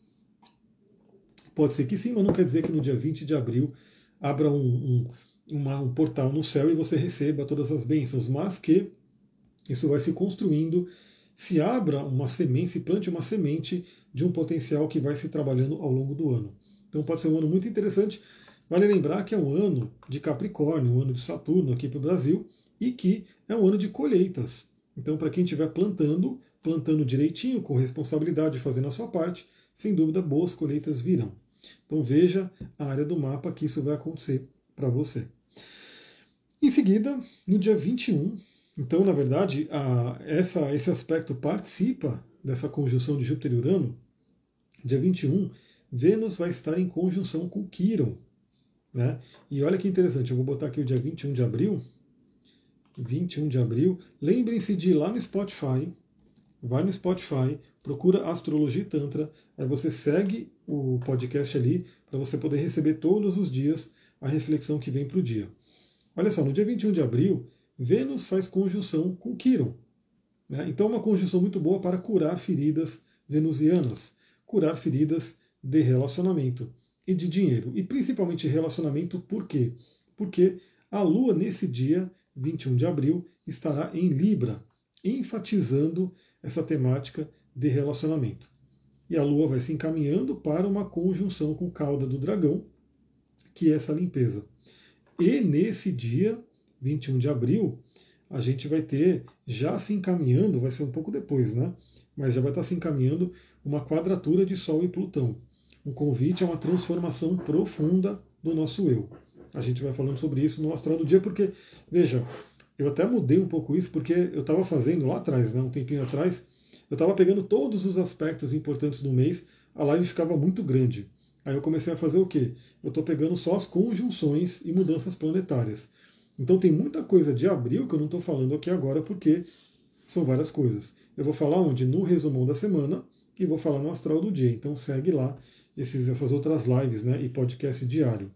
Pode ser que sim, mas não quer dizer que no dia 20 de abril abra um portal no céu e você receba todas as bênçãos, mas que isso vai se construindo, se abra uma semente, se plante uma semente de um potencial que vai se trabalhando ao longo do ano. Então pode ser um ano muito interessante. Vale lembrar que é um ano de Capricórnio, um ano de Saturno aqui para o Brasil, e que é um ano de colheitas. Então, para quem estiver plantando direitinho, com responsabilidade, fazendo a sua parte, sem dúvida, boas colheitas virão. Então veja a área do mapa que isso vai acontecer para você. Em seguida, no dia 21, então, na verdade, esse aspecto participa dessa conjunção de Júpiter e Urano. Dia 21, Vênus vai estar em conjunção com Quirón. Né? E olha que interessante, eu vou botar aqui o dia 21 de abril. 21 de abril. Lembrem-se de ir lá no Spotify. Vai no Spotify, procura Astrologia e Tantra. Aí você segue o podcast ali para você poder receber todos os dias a reflexão que vem para o dia. Olha só, no dia 21 de abril, Vênus faz conjunção com Quirón. Né? Então, uma conjunção muito boa para curar feridas venusianas, curar feridas de relacionamento e de dinheiro. E principalmente relacionamento, por quê? Porque a Lua, nesse dia, 21 de abril, estará em Libra, enfatizando essa temática de relacionamento. E a Lua vai se encaminhando para uma conjunção com cauda do dragão, que é essa limpeza. E nesse dia, 21 de abril, a gente vai ter, já se encaminhando, vai ser um pouco depois, né? Mas já vai estar se encaminhando uma quadratura de Sol e Plutão. um convite a uma transformação profunda do nosso eu. A gente vai falando sobre isso no Astral do Dia, porque, veja, eu até mudei um pouco isso, porque eu estava fazendo lá atrás, né, um tempinho atrás, eu estava pegando todos os aspectos importantes do mês, a live ficava muito grande. Aí eu comecei a fazer o quê? Eu estou pegando só as conjunções e mudanças planetárias. Então tem muita coisa de abril que eu não estou falando aqui agora, porque são várias coisas. Eu vou falar onde? No resumão da semana e vou falar no Astral do Dia. Então segue lá essas outras lives, né, e podcast diário.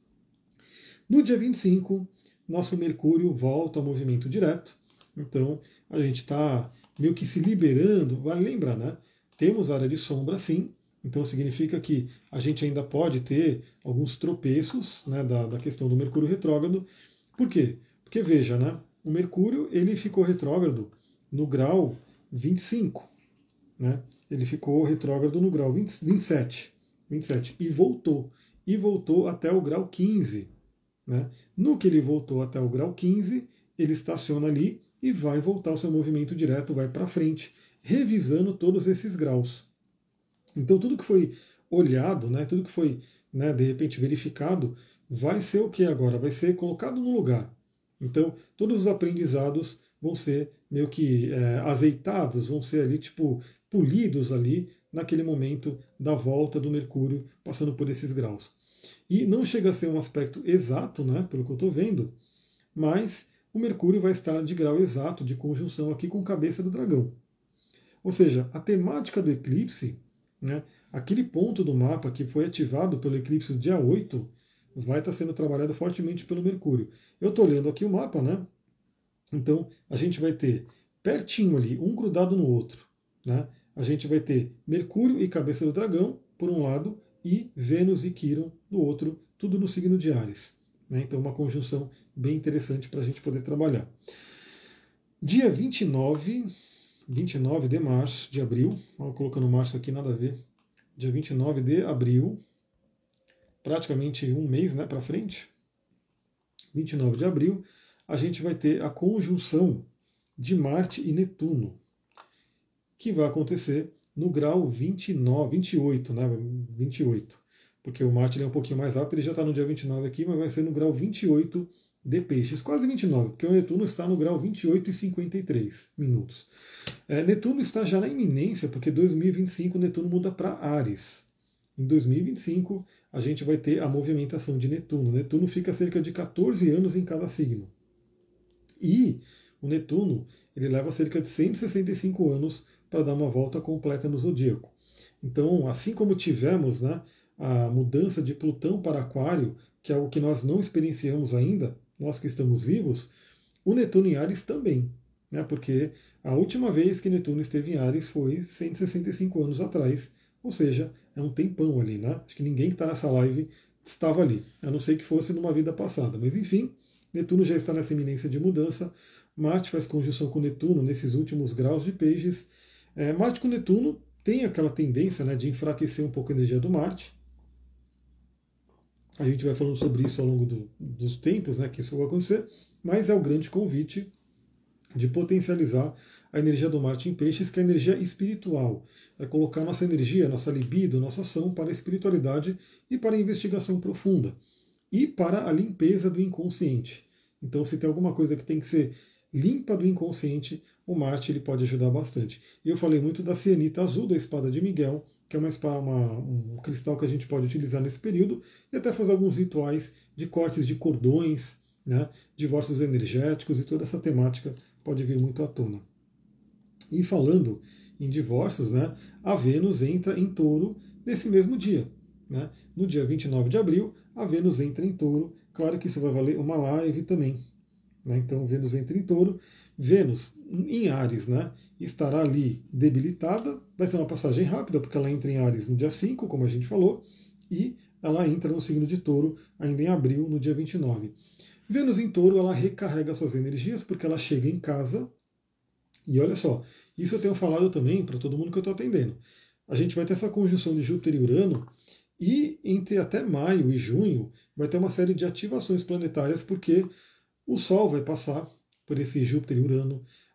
No dia 25, nosso Mercúrio volta ao movimento direto. Então a gente está meio que se liberando. Vale lembrar, né? Temos área de sombra, sim. Então significa que a gente ainda pode ter alguns tropeços, né, da questão do Mercúrio retrógrado. Por quê? Porque veja, né? O Mercúrio ele ficou retrógrado no grau 25, né? Ele ficou retrógrado no grau 27 e voltou. E voltou até o grau 15. Né? No que ele voltou até o grau 15, ele estaciona ali e vai voltar ao seu movimento direto, vai para frente, revisando todos esses graus. Então tudo que foi olhado, né, tudo que foi, né, de repente verificado, vai ser o que agora? Vai ser colocado no lugar. Então todos os aprendizados vão ser meio que azeitados, vão ser ali tipo polidos ali naquele momento da volta do Mercúrio passando por esses graus. E não chega a ser um aspecto exato, né, pelo que eu estou vendo, mas o Mercúrio vai estar de grau exato de conjunção aqui com cabeça do dragão. Ou seja, a temática do eclipse, né, aquele ponto do mapa que foi ativado pelo eclipse do dia 8, vai estar sendo trabalhado fortemente pelo Mercúrio. Eu estou olhando aqui o mapa, né? Então a gente vai ter pertinho ali, um grudado no outro, né? A gente vai ter Mercúrio e cabeça do dragão, por um lado, e Vênus e Quirón do outro, tudo no signo de Áries. Né? Então uma conjunção bem interessante para a gente poder trabalhar. Dia 29 de março, de abril, colocando março aqui, nada a ver, dia 29 de abril, praticamente um mês, né, para frente, 29 de abril, a gente vai ter a conjunção de Marte e Netuno, que vai acontecer no grau 29, 28, né, 28, porque o Marte ele é um pouquinho mais alto, ele já está no dia 29 aqui, mas vai ser no grau 28 de Peixes, quase 29, porque o Netuno está no grau 28 e 53 minutos. Netuno está já na iminência, porque 2025 Netuno muda para Áries. Em 2025 a gente vai ter a movimentação de Netuno. Netuno fica cerca de 14 anos em cada signo. E o Netuno ele leva cerca de 165 anos para dar uma volta completa no zodíaco. Então, assim como tivemos, né, a mudança de Plutão para Aquário, que é algo que nós não experienciamos ainda, nós que estamos vivos, o Netuno em Áries também, né, porque a última vez que Netuno esteve em Áries foi 165 anos atrás, ou seja, é um tempão ali, né? Acho que ninguém que está nessa live estava ali, a não ser que fosse numa vida passada. Mas enfim, Netuno já está nessa iminência de mudança. Marte faz conjunção com Netuno nesses últimos graus de Peixes. Marte com Netuno tem aquela tendência, né, de enfraquecer um pouco a energia do Marte. A gente vai falando sobre isso ao longo dos tempos, né, que isso vai acontecer, mas é o grande convite de potencializar a energia do Marte em Peixes, que é a energia espiritual. É colocar nossa energia, nossa libido, nossa ação para a espiritualidade e para a investigação profunda. E para a limpeza do inconsciente. Então, se tem alguma coisa que tem que ser limpa do inconsciente, o Marte ele pode ajudar bastante. E eu falei muito da cianita azul, da espada de Miguel, que é um cristal que a gente pode utilizar nesse período, e até fazer alguns rituais de cortes de cordões, né, divórcios energéticos, e toda essa temática pode vir muito à tona. E falando em divórcios, né, a Vênus entra em Touro nesse mesmo dia. Né? No dia 29 de abril, a Vênus entra em Touro. Claro que isso vai valer uma live também. Né? Então, Vênus entra em Touro. Vênus em Áries, né, estará ali debilitada. Vai ser uma passagem rápida, porque ela entra em Áries no dia 5, como a gente falou, e ela entra no signo de Touro ainda em abril, no dia 29. Vênus em Touro, ela recarrega suas energias, porque ela chega em casa. E olha só, isso eu tenho falado também para todo mundo que eu estou atendendo. A gente vai ter essa conjunção de Júpiter e Urano, e entre até maio e junho vai ter uma série de ativações planetárias, porque o Sol vai passar por esse Júpiter e Urano,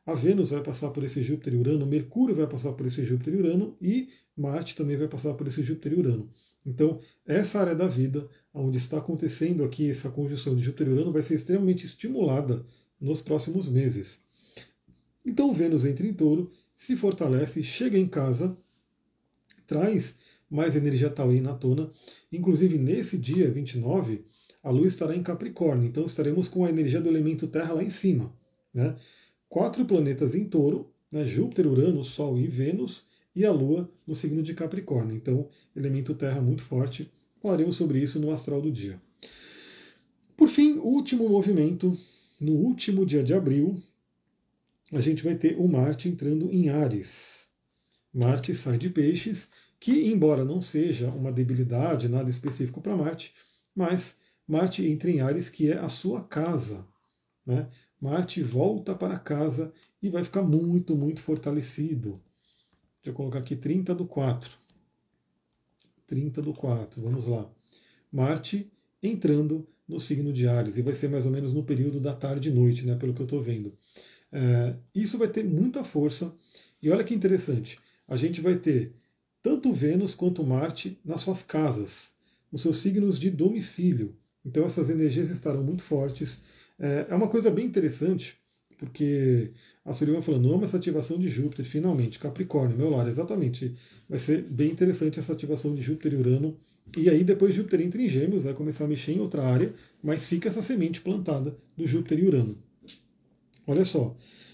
a Vênus vai passar por esse Júpiter e Urano, Mercúrio vai passar por esse Júpiter e Urano e Marte também vai passar por esse Júpiter e Urano. Então, essa área da vida, onde está acontecendo aqui essa conjunção de Júpiter e Urano, vai ser extremamente estimulada nos próximos meses. Então, Vênus entra em Touro, se fortalece, chega em casa, traz mais energia taurina à tona. Inclusive, nesse dia 29, a Lua estará em Capricórnio, então estaremos com a energia do elemento Terra lá em cima. Né? 4 planetas em Touro, né? Júpiter, Urano, Sol e Vênus, e a Lua no signo de Capricórnio. Então, elemento Terra muito forte. Falaremos sobre isso no astral do dia. Por fim, último movimento, no último dia de abril, a gente vai ter o Marte entrando em Áries. Marte sai de Peixes, que embora não seja uma debilidade, nada específico para Marte, mas Marte entra em Áries, que é a sua casa. Né? Marte volta para casa e vai ficar muito, muito fortalecido. Deixa eu colocar aqui 30/4. 30/4, vamos lá. Marte entrando no signo de Áries, e vai ser mais ou menos no período da tarde e noite, né, pelo que eu estou vendo. Isso vai ter muita força, e olha que interessante, a gente vai ter tanto Vênus quanto Marte nas suas casas, nos seus signos de domicílio. Então essas energias estarão muito fortes. É uma coisa bem interessante, porque a Sullivan falando, amo essa ativação de Júpiter, finalmente, Capricórnio, meu lar, exatamente. Vai ser bem interessante essa ativação de Júpiter e Urano. E aí depois Júpiter entra em Gêmeos, vai começar a mexer em outra área, mas fica essa semente plantada do Júpiter e Urano. Olha só,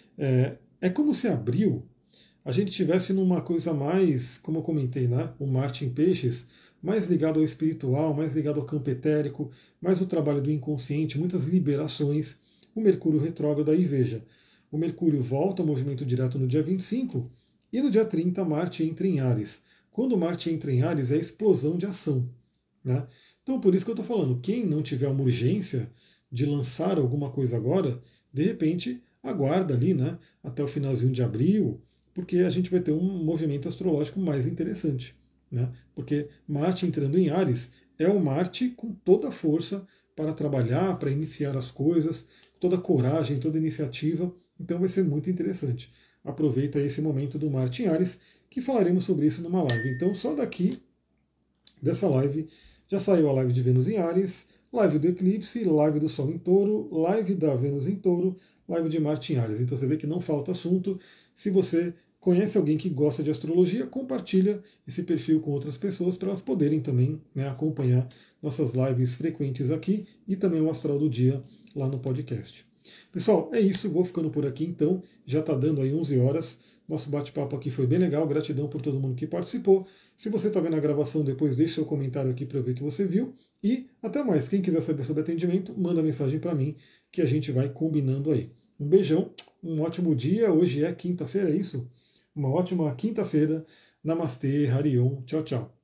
é como se abril a gente tivesse numa coisa mais, como eu comentei, né? O Marte em Peixes, mais ligado ao espiritual, mais ligado ao campo etérico, mais o trabalho do inconsciente, muitas liberações. O Mercúrio retrógrado, aí veja, o Mercúrio volta ao movimento direto no dia 25 e no dia 30 Marte entra em Áries. Quando Marte entra em Áries é explosão de ação. Né? Então por isso que eu estou falando, quem não tiver uma urgência de lançar alguma coisa agora, de repente aguarda ali, né, até o finalzinho de abril, porque a gente vai ter um movimento astrológico mais interessante. Né? Porque Marte entrando em Áries é o Marte com toda a força para trabalhar, para iniciar as coisas, toda a coragem, toda a iniciativa. Então vai ser muito interessante. Aproveita esse momento do Marte em Áries, que falaremos sobre isso numa live. Então só daqui dessa live já saiu a live de Vênus em Áries, live do eclipse, live do Sol em Touro, live da Vênus em Touro, live de Marte em Áries. Então você vê que não falta assunto. Se você conhece alguém que gosta de astrologia, compartilha esse perfil com outras pessoas para elas poderem também, né, acompanhar nossas lives frequentes aqui e também o Astral do Dia lá no podcast. Pessoal, é isso, vou ficando por aqui então, já está dando aí 11 horas, nosso bate-papo aqui foi bem legal, gratidão por todo mundo que participou. Se você está vendo a gravação depois, deixe seu comentário aqui para eu ver que você viu, e até mais, quem quiser saber sobre atendimento, manda mensagem para mim, que a gente vai combinando aí. Um beijão, um ótimo dia, hoje é quinta-feira, é isso? Uma ótima quinta-feira. Namastê, Harion. Tchau, tchau.